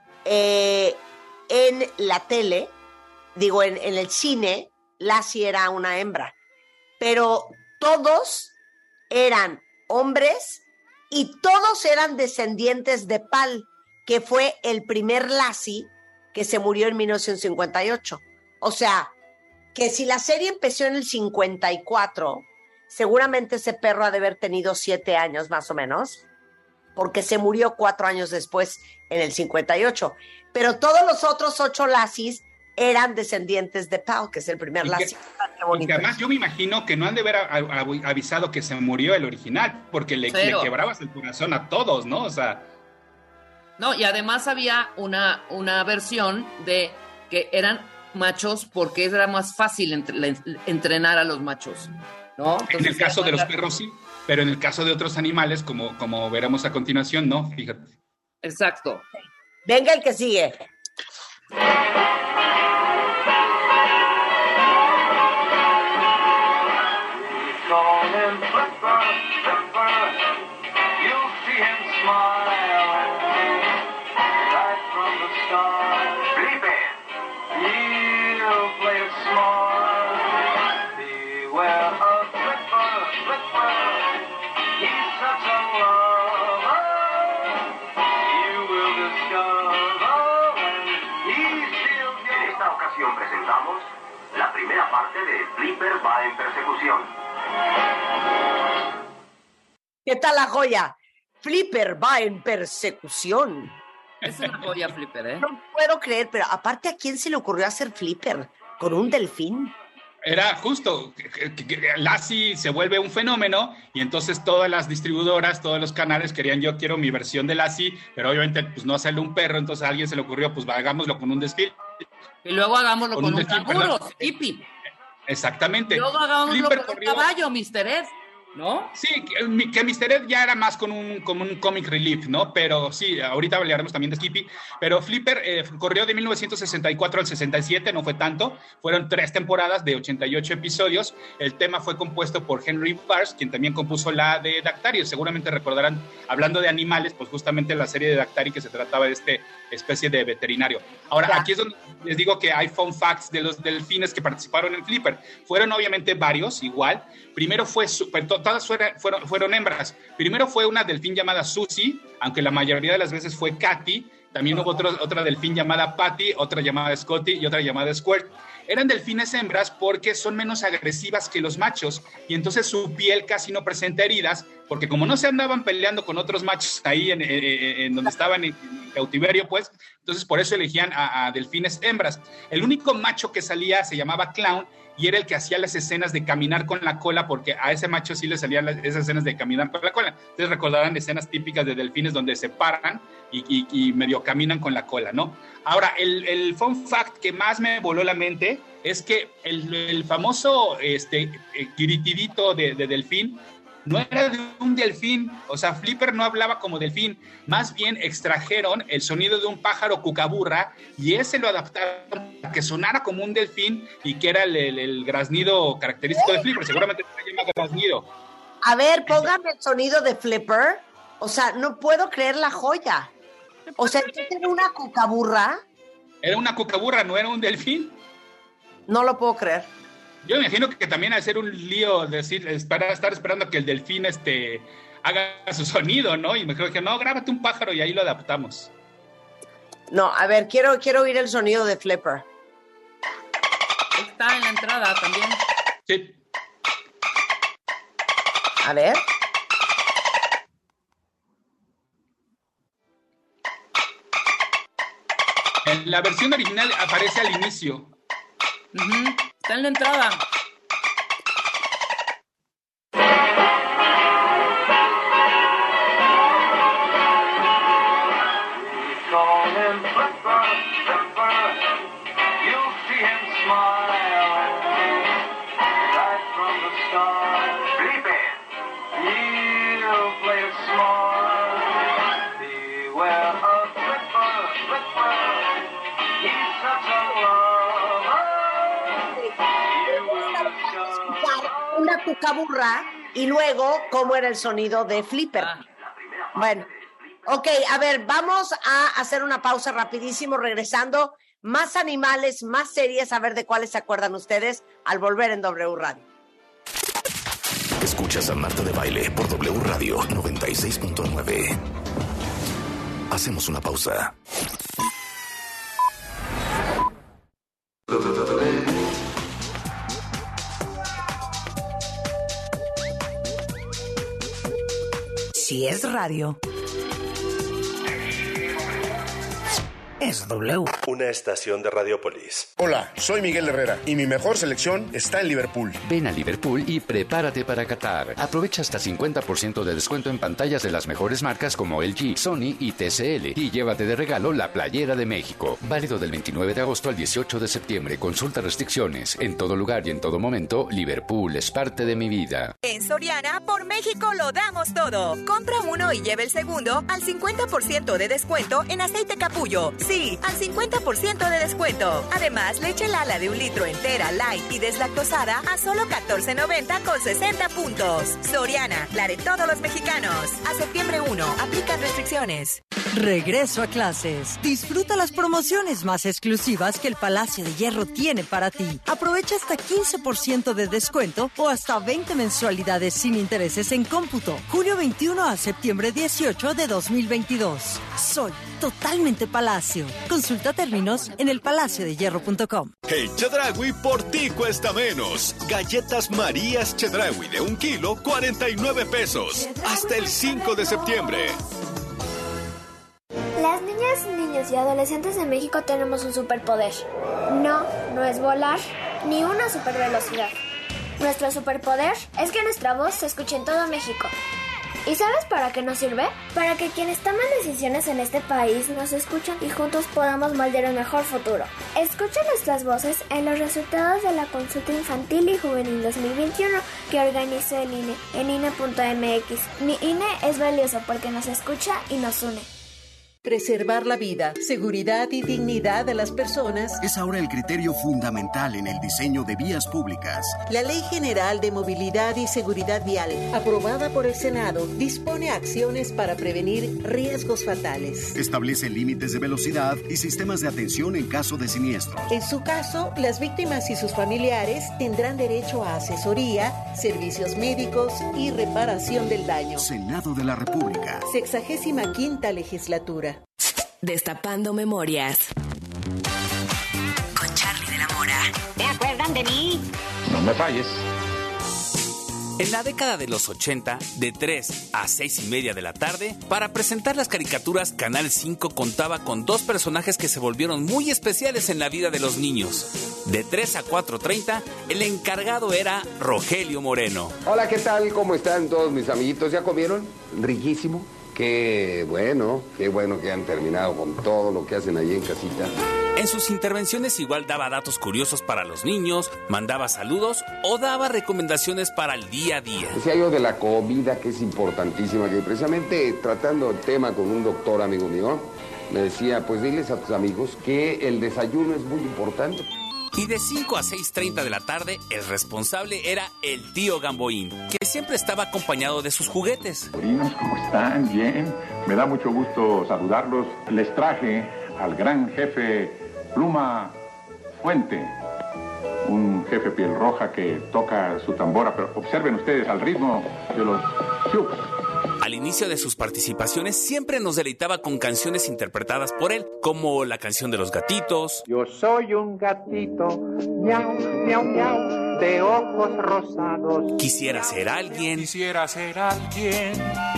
en la tele, digo, en el cine, Lassie era una hembra. Pero todos eran hombres y todos eran descendientes de Pal, que fue el primer Lassie que se murió en 1958. O sea, que si la serie empezó en el 54, seguramente ese perro ha de haber tenido 7 años más o menos, porque se murió 4 años después, en el 58. Pero todos los otros 8 Lassies eran descendientes de Pal, que es el primer Lassie. Y que además yo me imagino que no han de haber avisado que se murió el original, porque le quebrabas el corazón a todos, ¿no? O sea... No, y además había una versión de que eran machos porque era más fácil entrenar a los machos, ¿no? Entonces, en el caso de los perros sí, pero en el caso de otros animales, como veremos a continuación, no, fíjate. Exacto. Venga el que sigue. Presentamos la primera parte de Flipper va en persecución. ¿Qué tal la joya? Flipper va en persecución. Es una joya, Flipper, ¿eh? No puedo creer, pero aparte, ¿a quién se le ocurrió hacer Flipper? ¿Con un delfín? Era justo, que Lassie se vuelve un fenómeno y entonces todas las distribuidoras, todos los canales querían, yo quiero mi versión de Lassie, pero obviamente pues no hacerle un perro, entonces a alguien se le ocurrió, pues hagámoslo con un delfín. Y luego hagámoslo con un canguro, Skippy. Exactamente. Y luego hagámoslo Flipper con un caballo, Mr. Ed, ¿no? Sí, que Mr. Ed ya era más como un comic relief, ¿no? Pero sí, ahorita hablaremos también de Skippy. Pero Flipper corrió de 1964 al 67, no fue tanto. Fueron 3 temporadas de 88 episodios. El tema fue compuesto por Henry Bars, quien también compuso la de Daktari. Seguramente recordarán, hablando de animales, pues justamente la serie de Daktari, que se trataba de esta especie de veterinario. Ahora, aquí es donde les digo que hay fun facts de los delfines que participaron en Flipper. Fueron obviamente varios, igual. Primero todas fueron hembras. Primero fue una delfín llamada Susie, aunque la mayoría de las veces fue Katy. También hubo otra delfín llamada Patty, otra llamada Scotty y otra llamada Squirt. eran delfines hembras porque son menos agresivas que los machos y entonces su piel casi no presenta heridas, porque como no se andaban peleando con otros machos ahí en donde estaban en cautiverio, pues, entonces por eso elegían a delfines hembras. El único macho que salía se llamaba Clown y era el que hacía las escenas de caminar con la cola, porque a ese macho sí le salían esas escenas de caminar con la cola. Entonces recordarán escenas típicas de delfines donde se paran y medio caminan con la cola, ¿no? Ahora, el fun fact que más me voló la mente es que el famoso quiritidito de delfín no era de un delfín, o sea, Flipper no hablaba como delfín, más bien extrajeron el sonido de un pájaro cucaburra y ese lo adaptaron para que sonara como un delfín y que era el graznido característico de Flipper, seguramente se llama graznido. A ver, póngame el sonido de Flipper, o sea, no puedo creer la joya. O sea, ¿entonces era una cucaburra? Era una cucaburra, no era un delfín. No lo puedo creer. Yo me imagino que también al ser un lío estar esperando a que el delfín haga su sonido, ¿no? Y me creo que no, grábate un pájaro y ahí lo adaptamos. No, a ver, quiero oír el sonido de Flipper. Está en la entrada también. Sí. A ver. En la versión original aparece al inicio. Está en la entrada. Una cucaburra y luego cómo era el sonido de Flipper. Bueno, ok, a ver, vamos a hacer una pausa rapidísimo, regresando, más animales, más series, a ver de cuáles se acuerdan ustedes al volver en W Radio. Escuchas a Marta de Baile por W Radio 96.9. Hacemos una pausa. Si es radio, es W. Una estación de Radiopolis. Hola, soy Miguel Herrera y mi mejor selección está en Liverpool. Ven a Liverpool y prepárate para Qatar. Aprovecha hasta 50% de descuento en pantallas de las mejores marcas como LG, Sony y TCL. Y llévate de regalo la playera de México. Válido del 29 de agosto al 18 de septiembre. Consulta restricciones. En todo lugar y en todo momento, Liverpool es parte de mi vida. En Soriana, por México lo damos todo. Compra uno y lleve el segundo al 50% de descuento en aceite capullo. Sí, al 50% de descuento. Además, leche Lala de 1 litro entera, light y deslactosada a solo $14.90 con 60 puntos. Soriana, la de todos los mexicanos. A septiembre 1, aplican restricciones. Regreso a clases. Disfruta las promociones más exclusivas que el Palacio de Hierro tiene para ti. Aprovecha hasta 15% de descuento o hasta 20 mensualidades sin intereses en cómputo. Junio 21 a septiembre 18 de 2022. Soy totalmente Palacio. Consulta términos en elpalaciodehierro.com. Hey, Chedraui, por ti cuesta menos. Galletas Marías Chedraui de 1 kilo, 49 pesos. Hasta el 5 de septiembre. Las niñas, niños y adolescentes de México tenemos un superpoder. No es volar, ni una supervelocidad. Nuestro superpoder es que nuestra voz se escuche en todo México. ¿Y sabes para qué nos sirve? Para que quienes toman decisiones en este país nos escuchen y juntos podamos moldear un mejor futuro. Escucha nuestras voces en los resultados de la consulta infantil y juvenil 2021 que organizó el INE en INE.mx. Mi INE es valioso porque nos escucha y nos une. Preservar la vida, seguridad y dignidad de las personas es ahora el criterio fundamental en el diseño de vías públicas. La Ley General de Movilidad y Seguridad Vial, aprobada por el Senado, dispone acciones para prevenir riesgos fatales. Establece límites de velocidad y sistemas de atención en caso de siniestro. En su caso, las víctimas y sus familiares tendrán derecho a asesoría, servicios médicos y reparación del daño. Senado de la República. 65ª Legislatura. Destapando memorias. Con Charly de la Mora. hablan de mí. No me falles. En la década de los 80, de 3 a 6 y media de la tarde, para presentar las caricaturas, Canal 5 contaba con 2 personajes que se volvieron muy especiales en la vida de los niños. De 3 a 4:30, el encargado era Rogelio Moreno. Hola, ¿qué tal? ¿Cómo están todos mis amiguitos? ¿Ya comieron? Riquísimo. Qué bueno que han terminado con todo lo que hacen allí en casita. En sus intervenciones igual daba datos curiosos para los niños, mandaba saludos o daba recomendaciones para el día a día. Decía yo de la comida, que es importantísima, que precisamente tratando el tema con un doctor amigo mío, me decía, pues diles a tus amigos que el desayuno es muy importante. Y de 5 a 6:30 de la tarde, el responsable era el tío Gamboín, que siempre estaba acompañado de sus juguetes. Sobrinos, ¿cómo están? Bien. Me da mucho gusto saludarlos. Les traje al gran jefe Pluma Fuente, un jefe piel roja que toca su tambora, pero observen ustedes al ritmo de los chups. Al inicio de sus participaciones siempre nos deleitaba con canciones interpretadas por él, como la canción de los gatitos. Yo soy un gatito, miau, miau, miau, de ojos rosados. Quisiera ser alguien. Quisiera ser alguien.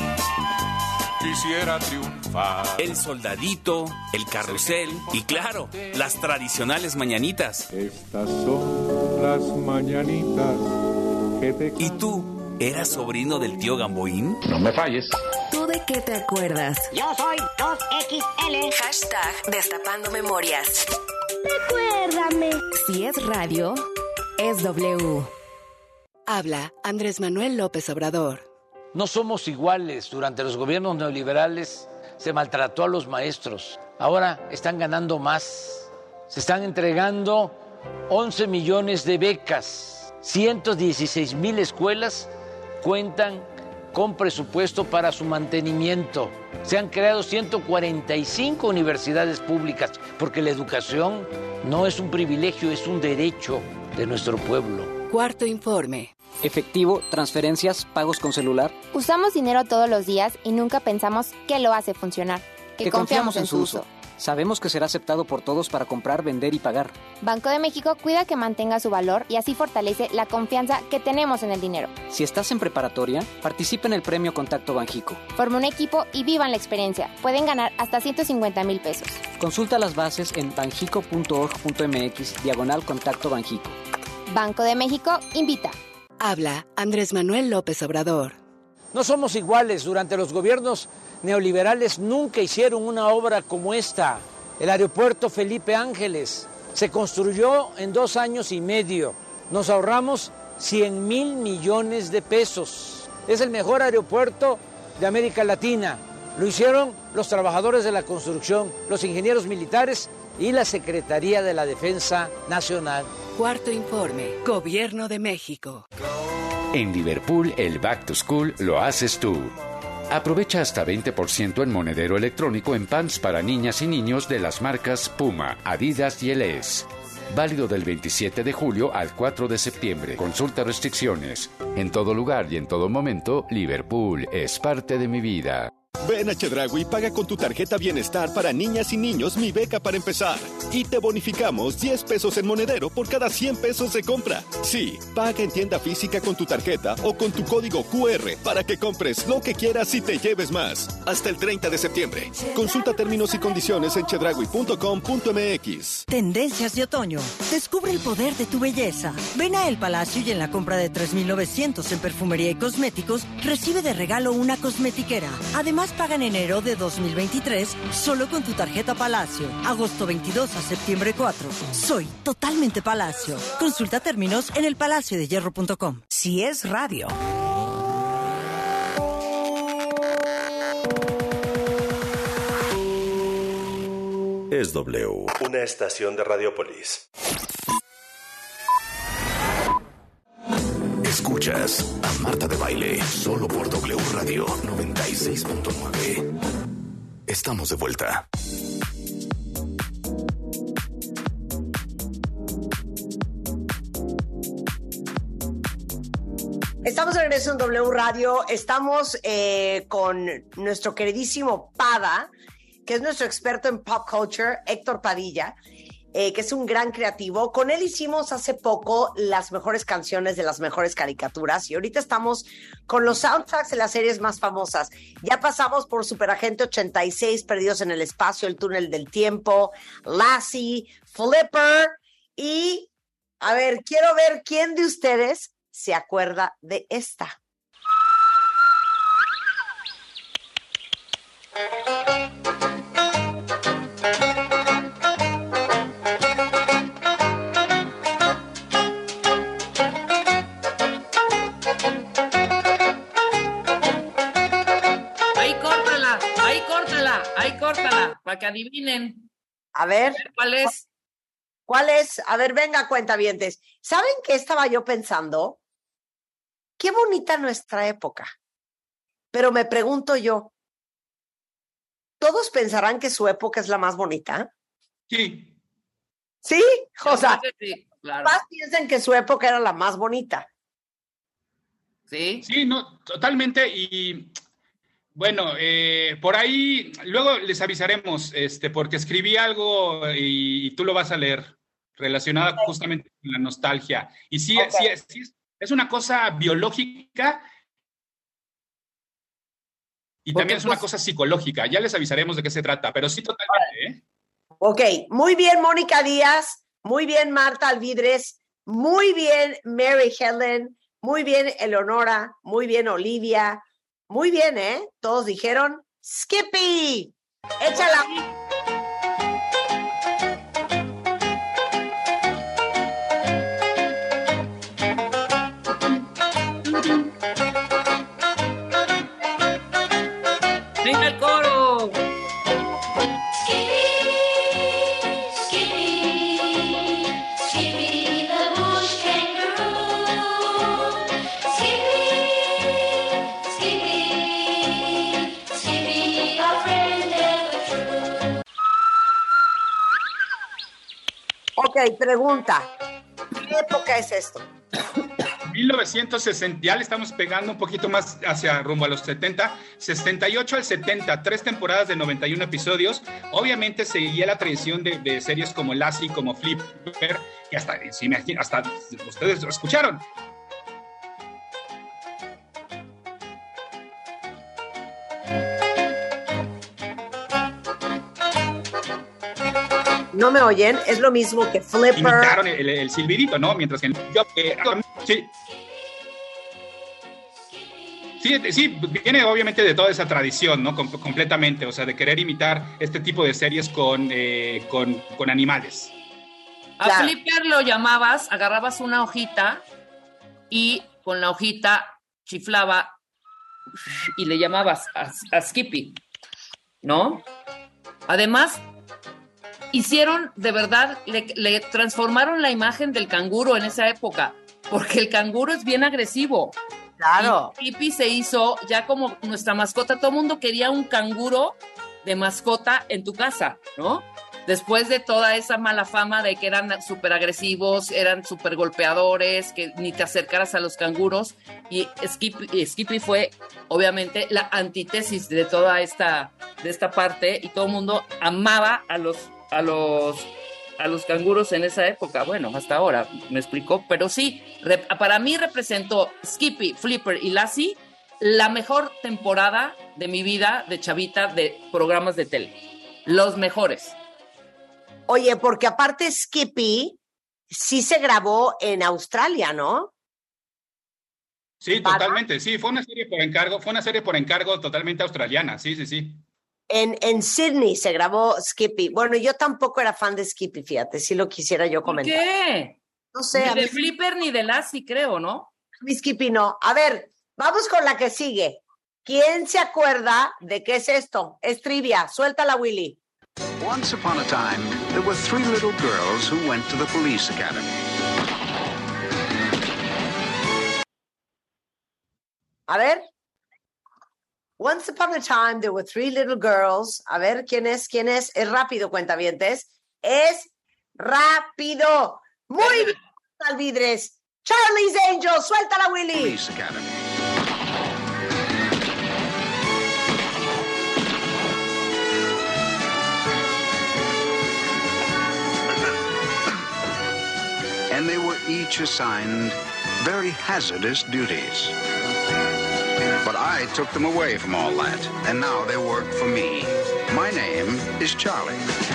Quisiera triunfar. El soldadito, el carrusel y claro, las tradicionales mañanitas. Estas son las mañanitas que te... ¿Y tú? ¿Eras sobrino del tío Gamboín? No me falles. ¿Tú de qué te acuerdas? Yo soy 2XL. Hashtag Destapando Memorias. Recuérdame. Si es radio, es W. Habla Andrés Manuel López Obrador. No somos iguales. Durante los gobiernos neoliberales se maltrató a los maestros. Ahora están ganando más. Se están entregando 11 millones de becas. 116,000 escuelas cuentan con presupuesto para su mantenimiento. Se han creado 145 universidades públicas, porque la educación no es un privilegio, es un derecho de nuestro pueblo. Cuarto informe. Efectivo, transferencias, pagos con celular. Usamos dinero todos los días y nunca pensamos qué lo hace funcionar. Que confiamos en su uso. Sabemos que será aceptado por todos para comprar, vender y pagar. Banco de México cuida que mantenga su valor y así fortalece la confianza que tenemos en el dinero. Si estás en preparatoria, participa en el premio Contacto Banjico. Forma un equipo y vivan la experiencia. Pueden ganar hasta 150,000 pesos. Consulta las bases en banjico.org.mx/Contacto Banjico. Banco de México invita. Habla Andrés Manuel López Obrador. No somos iguales. Durante los gobiernos neoliberales nunca hicieron una obra como esta. El aeropuerto Felipe Ángeles se construyó en 2 años y medio. Nos ahorramos 100,000 millones de pesos. Es el mejor aeropuerto de América Latina. Lo hicieron los trabajadores de la construcción, los ingenieros militares y la Secretaría de la Defensa Nacional. Cuarto informe. Gobierno de México. En Liverpool, el Back to School lo haces tú. Aprovecha hasta 20% en monedero electrónico en pants para niñas y niños de las marcas Puma, Adidas y LS. Válido del 27 de julio al 4 de septiembre. Consulta restricciones. En todo lugar y en todo momento, Liverpool es parte de mi vida. Ven a Chedraui y paga con tu tarjeta Bienestar para niñas y niños Mi Beca para Empezar. Y te bonificamos 10 pesos en monedero por cada 100 pesos de compra. Sí, paga en tienda física con tu tarjeta o con tu código QR para que compres lo que quieras y te lleves más. Hasta el 30 de septiembre. Consulta términos y condiciones en chedraui.com.mx. Tendencias de otoño. Descubre el poder de tu belleza. Ven a El Palacio y en la compra de 3,900 en perfumería y cosméticos, recibe de regalo una cosmetiquera. Además, paga en enero de 2023 solo con tu tarjeta Palacio. Agosto 22 a septiembre 4. Soy totalmente Palacio. Consulta términos en elpalaciodehierro.com. Si es radio. Es W, una estación de Radiopolis. Escuchas a Marta de Baile solo por W Radio 96.9. Estamos de vuelta. Estamos de regreso en W Radio. Estamos con nuestro queridísimo Pada, que es nuestro experto en pop culture, Héctor Padilla. que es un gran creativo. Con él hicimos hace poco las mejores canciones de las mejores caricaturas y ahorita estamos con los soundtracks de las series más famosas. Ya pasamos por Superagente 86, Perdidos en el Espacio, El Túnel del Tiempo, Lassie, Flipper y, a ver, quiero ver quién de ustedes se acuerda de esta. Ahí córtala, para que adivinen. A ver. ¿Cuál es? ¿Cuál es? A ver, venga, cuentavientes. ¿Saben qué estaba yo pensando? Qué bonita nuestra época. Pero me pregunto yo, ¿todos pensarán que su época es la más bonita? Sí. ¿Sí? O sea, sí, claro. Más piensen que su época era la más bonita. Sí. Sí, no, totalmente. Y bueno, por ahí luego les avisaremos, porque escribí algo y tú lo vas a leer, relacionado justamente con la nostalgia. Y sí, okay. sí, es una cosa biológica y también es una cosa psicológica. Ya les avisaremos de qué se trata, pero sí totalmente, Ok, muy bien Mónica Díaz, muy bien Marta Alvidres, muy bien Mary Helen, muy bien Eleonora, muy bien Olivia, muy bien, Todos dijeron Skippy. Échala. ¡Venga el coro! Ok, pregunta. ¿Qué época es esto? 1960, ya le estamos pegando un poquito más hacia rumbo a los 70, 68 al 70, 3 temporadas de 91 episodios. Obviamente seguía la tradición de series como Lassie, como Flipper, y hasta ustedes lo escucharon. ¿No me oyen? Es lo mismo que Flipper. Imitaron el silbidito, ¿no? Mientras que yo... Sí, viene obviamente de toda esa tradición, ¿no? Completamente, o sea, de querer imitar este tipo de series con animales. A Flipper lo llamabas, agarrabas una hojita y con la hojita chiflaba y le llamabas a Skippy, ¿no? Además, hicieron, de verdad, le transformaron la imagen del canguro en esa época, porque el canguro es bien agresivo. Claro. Y Skippy se hizo ya como nuestra mascota. Todo el mundo quería un canguro de mascota en tu casa, ¿no? Después de toda esa mala fama de que eran súper agresivos, eran súper golpeadores, que ni te acercaras a los canguros. Y Skippy fue, obviamente, la antítesis de toda esta parte. Y todo el mundo amaba a los canguros en esa época. Bueno, hasta ahora, me explicó. Pero sí, para mí representó Skippy, Flipper y Lassie la mejor temporada de mi vida de chavita de programas de tele. Los mejores. Oye, porque aparte Skippy sí se grabó en Australia, ¿no? Sí, totalmente. Sí, fue una serie por encargo totalmente australiana. Sí. En Sydney se grabó Skippy. Bueno, yo tampoco era fan de Skippy, fíjate, si lo quisiera yo comentar. ¿Qué? No sé. Ni de Flipper ni de Lassie, creo, ¿no? Mi Skippy no. A ver, vamos con la que sigue. ¿Quién se acuerda de qué es esto? Es trivia. Suéltala, Willy. Once upon a time, there were 3 little girls who went to the police academy. A ver. Once upon a time, there were 3 little girls. A ver, ¿quién es? Es rápido, cuentavientes. Es rápido. Muy bien, Alvidres. Charlie's Angels. Suéltala, Willy. Police Academy. and they were each assigned very hazardous duties. But I took them away from all that, and now they work for me. My name is Charlie.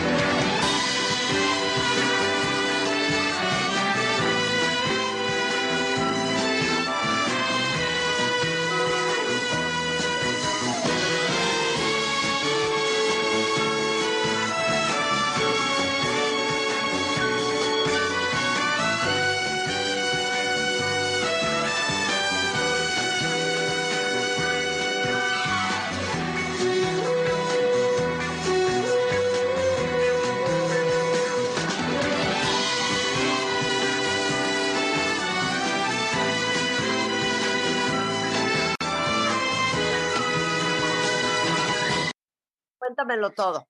Cuéntamelo todo.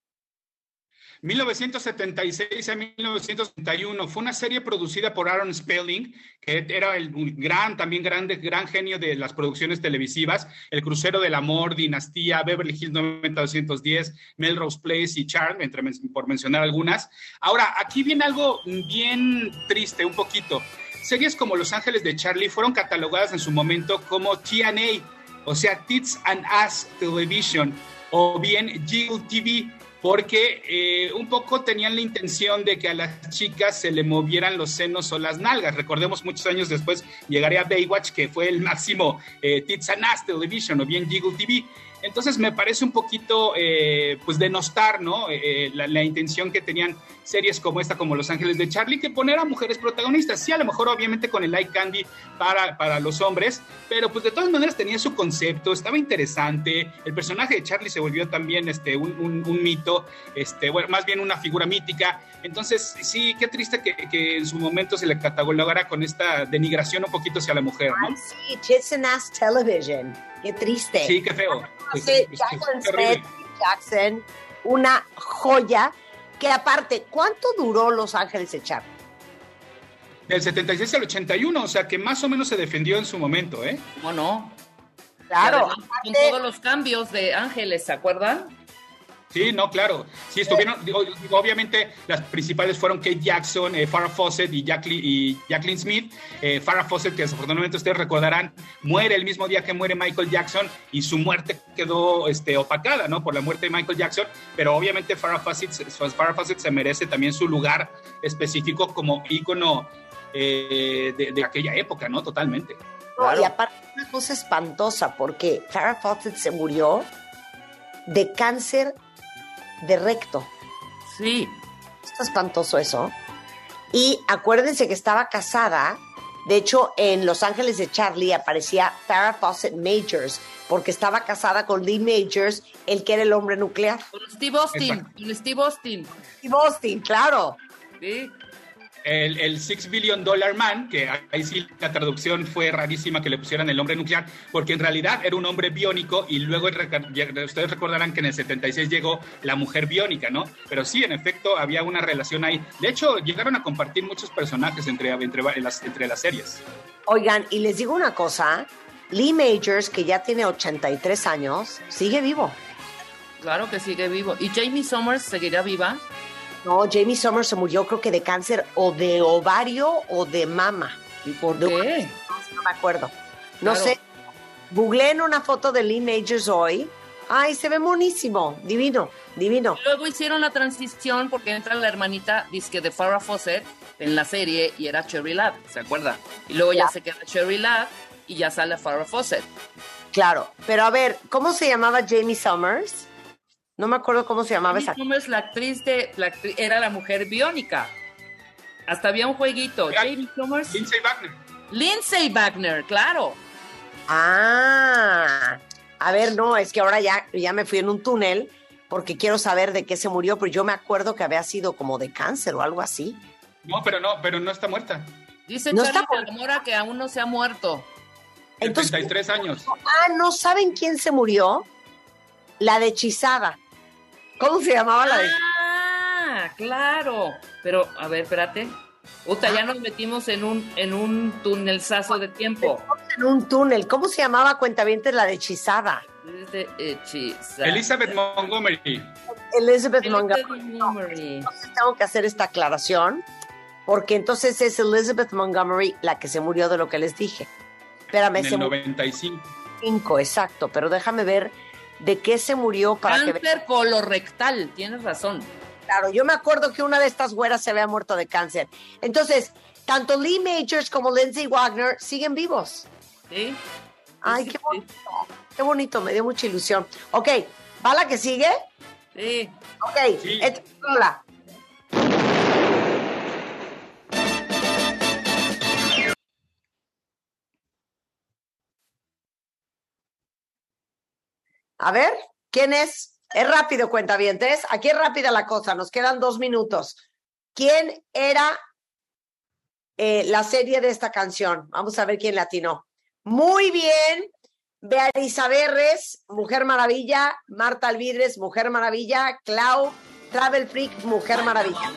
1976 a 1971 fue una serie producida por Aaron Spelling, que era un gran genio de las producciones televisivas, El Crucero del Amor, Dinastía, Beverly Hills 90210, Melrose Place y Charm, por mencionar algunas. Ahora, aquí viene algo bien triste, un poquito. Series como Los Ángeles de Charlie fueron catalogadas en su momento como TNA, o sea, Tits and Ass Television, o bien Jiggle TV, porque un poco tenían la intención de que a las chicas se le movieran los senos o las nalgas. Recordemos, muchos años después llegaría Baywatch, que fue el máximo Tits and Ass Television, o bien Jiggle TV. Entonces me parece un poquito pues denostar, ¿no? La intención que tenían series como esta, como Los Ángeles de Charlie, que poner a mujeres protagonistas. Sí, a lo mejor obviamente con el eye candy para los hombres, pero pues de todas maneras tenía su concepto, estaba interesante. El personaje de Charlie se volvió también un mito, bueno, más bien una figura mítica. Entonces sí, qué triste que en su momento se le catalogara con esta denigración un poquito hacia la mujer, ¿no? Ay, sí, Tits and Ass Television. Qué triste. Sí, qué feo. Jackson, una joya, que aparte, ¿cuánto duró Los Ángeles de Charlie? Del 76 al 81, o sea que más o menos se defendió en su momento, ¿eh? ¿Cómo no? Claro. Con todos los cambios de Ángeles, ¿se acuerdan? Sí, no, claro. Sí, estuvieron, obviamente las principales fueron Kate Jackson, Farrah Fawcett y Jacqueline Smith. Farrah Fawcett, que desafortunadamente ustedes recordarán, muere el mismo día que muere Michael Jackson y su muerte quedó opacada, ¿no? Por la muerte de Michael Jackson, pero obviamente Farrah Fawcett se merece también su lugar específico como ícono de aquella época, ¿no? Totalmente. No, claro. Y aparte una cosa espantosa, porque Farrah Fawcett se murió de cáncer de recto. Sí. Está espantoso eso. Y acuérdense que estaba casada. De hecho, en Los Ángeles de Charlie aparecía Farrah Fawcett Majors, porque estaba casada con Lee Majors, el que era el hombre nuclear. Con Steve Austin. Steve Austin, claro. Sí. El $6 billion man, que ahí sí la traducción fue rarísima que le pusieran el hombre nuclear, porque en realidad era un hombre biónico y luego ustedes recordarán que en el 76 llegó la mujer biónica, ¿no? Pero sí, en efecto, había una relación ahí. De hecho, llegaron a compartir muchos personajes entre las series. Oigan, y les digo una cosa, Lee Majors, que ya tiene 83 años, sigue vivo. Claro que sigue vivo. ¿Y Jamie Summers seguirá viva? No, Jamie Summers se murió creo que de cáncer o de ovario o de mama. ¿Y por qué? No me acuerdo. No sé. Googleen una foto de Lee Majors hoy. Ay, se ve monísimo. Divino. Luego hicieron la transición porque entra la hermanita disque de Farrah Fawcett en la serie y era Cherry Ladd, ¿se acuerda? Y luego ya se queda Cherry Ladd y ya sale Farrah Fawcett. Claro, pero a ver, ¿cómo se llamaba Jamie Summers? No me acuerdo cómo se llamaba esa. Summers, la actriz era la mujer biónica. Hasta había un jueguito. Jamie Summers. Lindsay Wagner, claro. Ah, a ver, no, es que ahora ya me fui en un túnel porque quiero saber de qué se murió, pero yo me acuerdo que había sido como de cáncer o algo así. No, pero no está muerta. Dice Charlie Calamora que aún no se ha muerto. Entonces, 33 años. ¿no saben quién se murió? La de Hechizada. ¿Cómo se llamaba la de? Ah, claro. Pero, a ver, espérate. Ya nos metimos en un tunelzazo de tiempo. En un túnel. ¿Cómo se llamaba, cuentavientes, la de Hechizada? Elizabeth Montgomery. Elizabeth Montgomery. Entonces tengo que hacer esta aclaración. porque entonces es Elizabeth Montgomery la que se murió de lo que les dije. Espérame, en el 95. 5, exacto, pero déjame ver de qué se murió para Cáncer que colorectal, tienes razón. Claro, yo me acuerdo que una de estas güeras se había muerto de cáncer. Entonces, tanto Lee Majors como Lindsay Wagner siguen vivos. Sí. Ay, qué bonito. Qué bonito, me dio mucha ilusión. Ok, ¿va la que sigue? Sí. Ok, Sí. Hola. A ver, ¿quién es? Es rápido, cuentavientes. Aquí es rápida la cosa, nos quedan 2 minutos. ¿Quién era la serie de esta canción? Vamos a ver quién latinó. Muy bien, Beatriz Averres, Mujer Maravilla, Marta Alvidres, Mujer Maravilla, Clau, Travel Freak, Mujer Maravilla.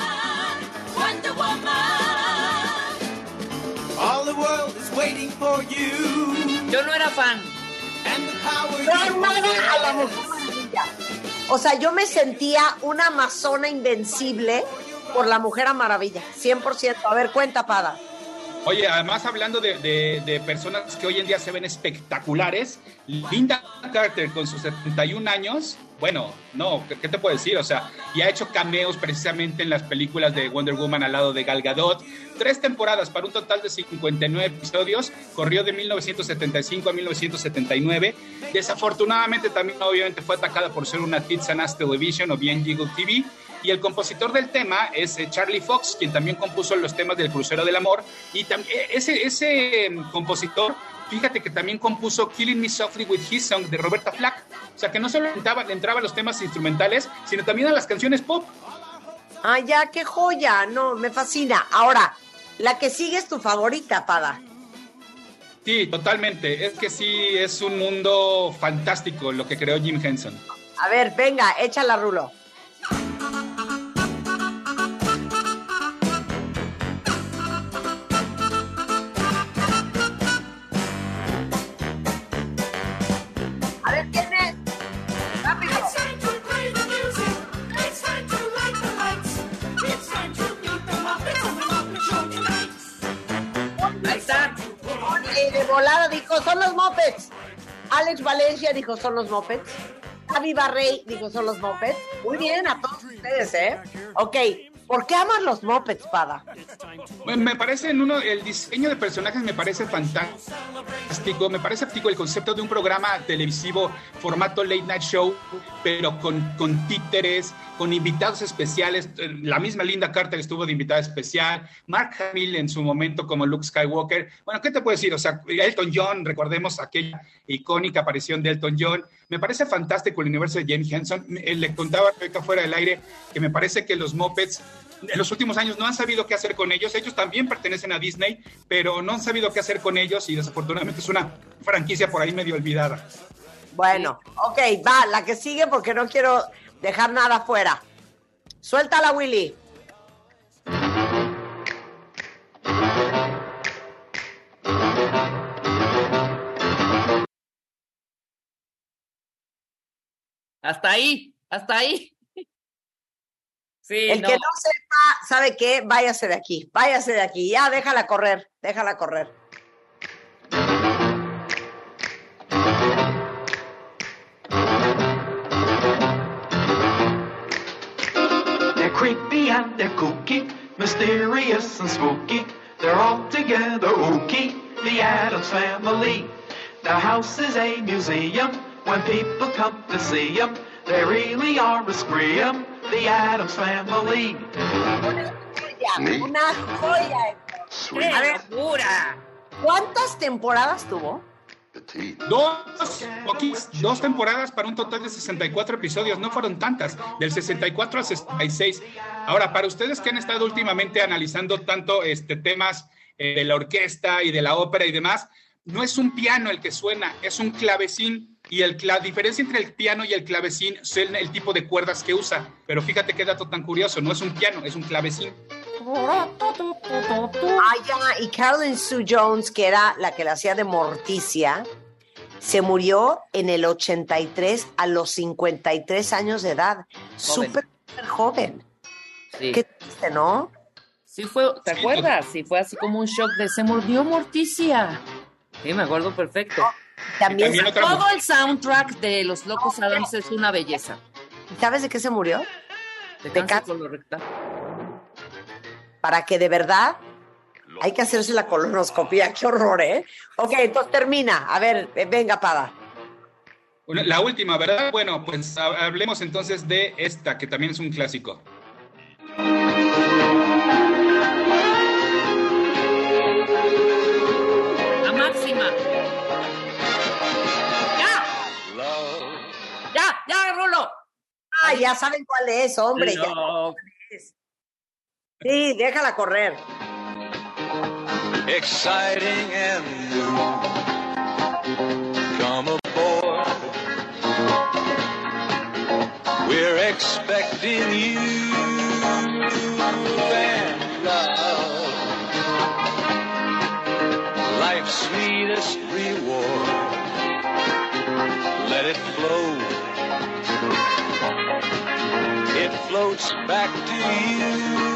All the world is waiting for you. Yo no era fan. No, nada a la Mujer Maravilla. O sea, yo me sentía una amazona invencible por la Mujer Maravilla, 100%. A ver, cuenta, Pada. Oye, además hablando de personas que hoy en día se ven espectaculares, Linda Carter con sus 71 años, bueno, no, ¿qué te puedo decir? O sea, y ha hecho cameos precisamente en las películas de Wonder Woman al lado de Gal Gadot. 3 temporadas para un total de 59 episodios, corrió de 1975 a 1979. Desafortunadamente también obviamente fue atacada por ser una Tits and Ass Television o bien Jiggle TV. Y el compositor del tema es Charlie Fox, quien también compuso los temas del Crucero del Amor. Y ese compositor, fíjate que también compuso Killing Me Softly with His Song de Roberta Flack. O sea, que no solo le entraba a los temas instrumentales, sino también a las canciones pop. ¡Ay, ya, qué joya! No, me fascina. Ahora, la que sigue es tu favorita, Pada. Sí, totalmente. Es que sí, es un mundo fantástico lo que creó Jim Henson. A ver, venga, échala, Rulo. A ver, ¿quién es? ¡Rápido! Ahí está. De volada dijo, son los Muppets. Alex Valencia dijo, son los Muppets. Javi Barrey dijo, son los Muppets. Muy bien, a todos ustedes, ¿eh? Ok, ¿por qué amas los Muppets, Pada? Me parece, el diseño de personajes me parece fantástico. Me parece fantástico el concepto de un programa televisivo formato late night show, pero con títeres, con invitados especiales. La misma Linda Carter estuvo de invitada especial. Mark Hamill en su momento como Luke Skywalker. Bueno, ¿qué te puedo decir? O sea, Elton John, recordemos aquella icónica aparición de Elton John. Me parece fantástico el universo de Jim Henson. Le contaba a Rebeca fuera del aire que me parece que los Muppets en los últimos años no han sabido qué hacer con ellos. Ellos también pertenecen a Disney, pero no han sabido qué hacer con ellos y desafortunadamente es una franquicia por ahí medio olvidada. Bueno, ok, va, la que sigue porque no quiero dejar nada fuera. Suéltala, Willy. Hasta ahí, hasta ahí. Sí, El que no sepa, ¿sabe qué? Váyase de aquí, ya, déjala correr. They're creepy and they're kooky, mysterious and spooky. They're all together ooky, the Addams Family. The house is a museum. When people come to see them, they really are a scream. The Addams Family. Una joya. A ver, ¿cuántas temporadas tuvo? Dos temporadas para un total de 64 episodios. No fueron tantas, del 64 al 66. Ahora, para ustedes que han estado últimamente analizando tanto temas de la orquesta y de la ópera y demás, no es un piano el que suena, es un clavecín. Y la diferencia entre el piano y el clavecín es el tipo de cuerdas que usa. Pero fíjate qué dato tan curioso, no es un piano, es un clavecín. Y Carolyn Sue Jones, que era la que la hacía de Morticia, se murió en el 83 a los 53 años de edad. Súper joven. Sí. Qué triste, ¿no? Sí fue, ¿te acuerdas? Sí, fue así como un shock de se mordió Morticia. Sí, me acuerdo perfecto. También todo el soundtrack de Los Locos Adams es una belleza. ¿Sabes de qué se murió? De cáncer colorectal. Para que de verdad hay que hacerse la colonoscopia. Qué horror, ¿eh? Ok, entonces termina. A ver, venga, Pada. La última, ¿verdad? Bueno, pues hablemos entonces de esta, que también es un clásico. La máxima. ¡Ya, Rulo! Ah, ya saben cuál es, hombre. Ya. Sí, déjala correr. Exciting and new. Come aboard. We're expecting you and love. Life's sweetest reward. Let it flow. It floats back to you.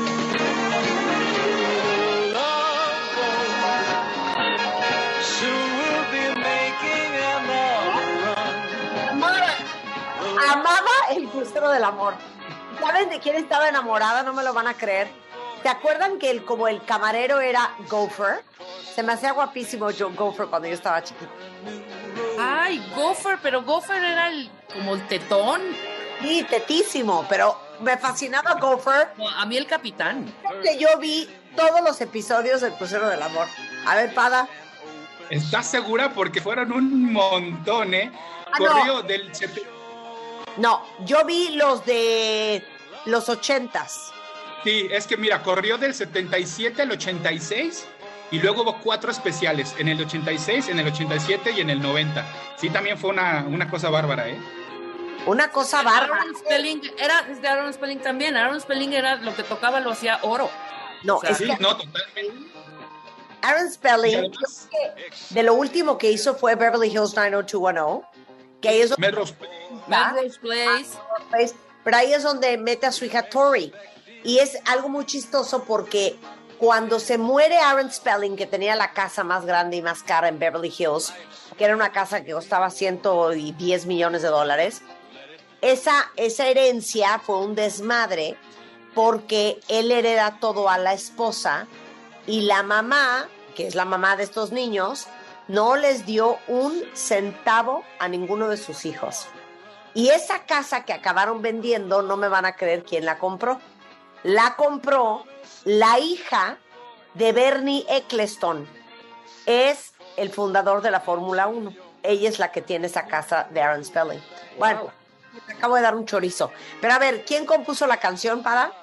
Amaba el crucero del amor. ¿Saben de quién estaba enamorada? No me lo van a creer. ¿Te acuerdan que como el camarero era Gopher? Se me hacía guapísimo Joe Gopher cuando yo estaba chiquita. Ay, Gopher, pero Gopher era como el tetón. Sí, tetísimo, pero me fascinaba Gopher. No, a mí el capitán. Porque yo vi todos los episodios del crucero del amor. A ver, Pada. ¿Estás segura? Porque fueron un montón, ¿eh? Corrió del... No, yo vi los de los 80s. Sí, es que mira, corrió del 77 al 86 y luego hubo 4 especiales, en el 86, en el 87 y en el 90. Sí, también fue una cosa bárbara, ¿eh? Una cosa bárbara. Aaron Spelling, era desde Aaron Spelling también. Aaron Spelling era lo que tocaba, lo hacía oro. No, o sea, es sí, que no, totalmente. Aaron Spelling, de lo último que hizo fue Beverly Hills 90210, que ahí es donde Melrose Place. Pero ahí es donde mete a su hija Tori. Y es algo muy chistoso porque cuando se muere Aaron Spelling, que tenía la casa más grande y más cara en Beverly Hills, que era una casa que costaba $110 millones, esa herencia fue un desmadre porque él hereda todo a la esposa y la mamá, que es la mamá de estos niños, no les dio un centavo a ninguno de sus hijos. Y esa casa que acabaron vendiendo, no me van a creer quién la compró. La compró la hija de Bernie Ecclestone. Es el fundador de la Fórmula 1. Ella es la que tiene esa casa de Aaron Spelling. Bueno, te acabo de dar un chorizo. Pero a ver, ¿quién compuso la canción, Pada?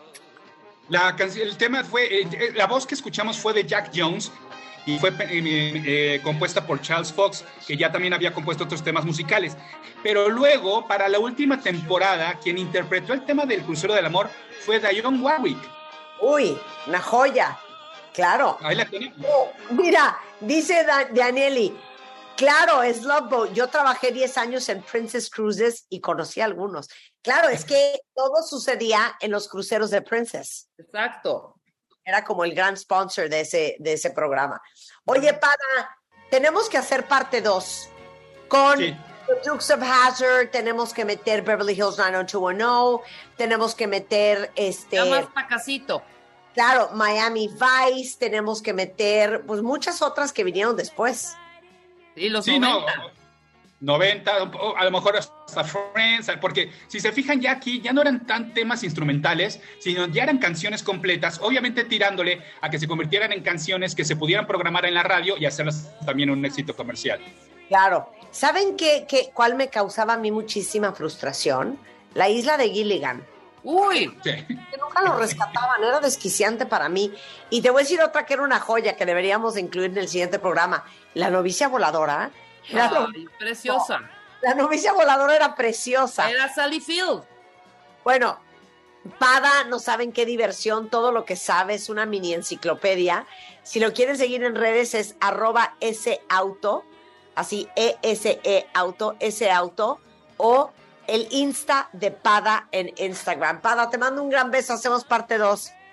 El tema fue, la voz que escuchamos fue de Jack Jones y fue compuesta por Charles Fox, que ya también había compuesto otros temas musicales. Pero luego, para la última temporada, quien interpretó el tema del Crucero del Amor fue Dionne Warwick. Uy, una joya, claro. Ahí la tenemos. Mira, dice Danieli, claro, es Love Boat. Yo trabajé 10 años en Princess Cruises y conocí a algunos. Claro, es que todo sucedía en los cruceros de Princess. Exacto. Era como el gran sponsor de ese programa. Oye, Pada, tenemos que hacer parte 2 con The Dukes of Hazzard, tenemos que meter Beverly Hills 90210, tenemos que meter Ya más pacacito. Claro, Miami Vice, tenemos que meter pues muchas otras que vinieron después. Sí, los 90. 90, a lo mejor hasta Friends, porque si se fijan ya aquí, ya no eran tan temas instrumentales, sino ya eran canciones completas, obviamente tirándole a que se convirtieran en canciones que se pudieran programar en la radio y hacerlas también un éxito comercial. Claro. ¿Saben cuál me causaba a mí muchísima frustración? La isla de Gilligan. ¡Uy! Sí. Que nunca lo rescataban, era desquiciante para mí. Y te voy a decir otra que era una joya que deberíamos incluir en el siguiente programa. La novicia voladora. Preciosa. La novicia voladora era preciosa. Era Sally Field. Bueno, Pada, no saben qué diversión, todo lo que sabe, es una mini enciclopedia. Si lo quieren seguir en redes es @SAuto, así ESEauto, SAuto, o el Insta de Pada en Instagram. Pada, te mando un gran beso, hacemos parte 2.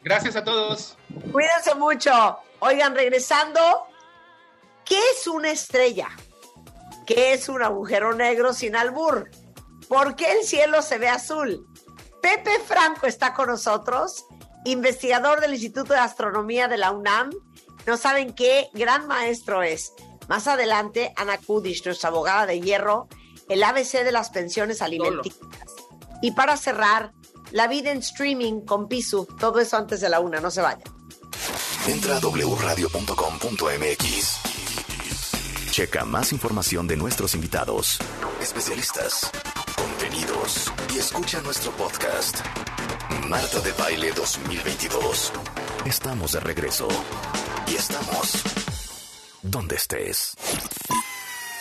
Gracias a todos. Cuídense mucho. Oigan, regresando, ¿qué es una estrella? ¿Qué es un agujero negro sin albur? ¿Por qué el cielo se ve azul? Pepe Franco está con nosotros, investigador del Instituto de Astronomía de la UNAM. No saben qué gran maestro es. Más adelante, Ana Kudish, nuestra abogada de hierro, el ABC de las pensiones alimenticias. Y para cerrar, la vida en streaming con Pisu. Todo eso antes de la 1, no se vayan. Entra a wradio.com.mx. Checa más información de nuestros invitados, especialistas, contenidos y escucha nuestro podcast. Marta de Baile 2022. Estamos de regreso y estamos donde estés.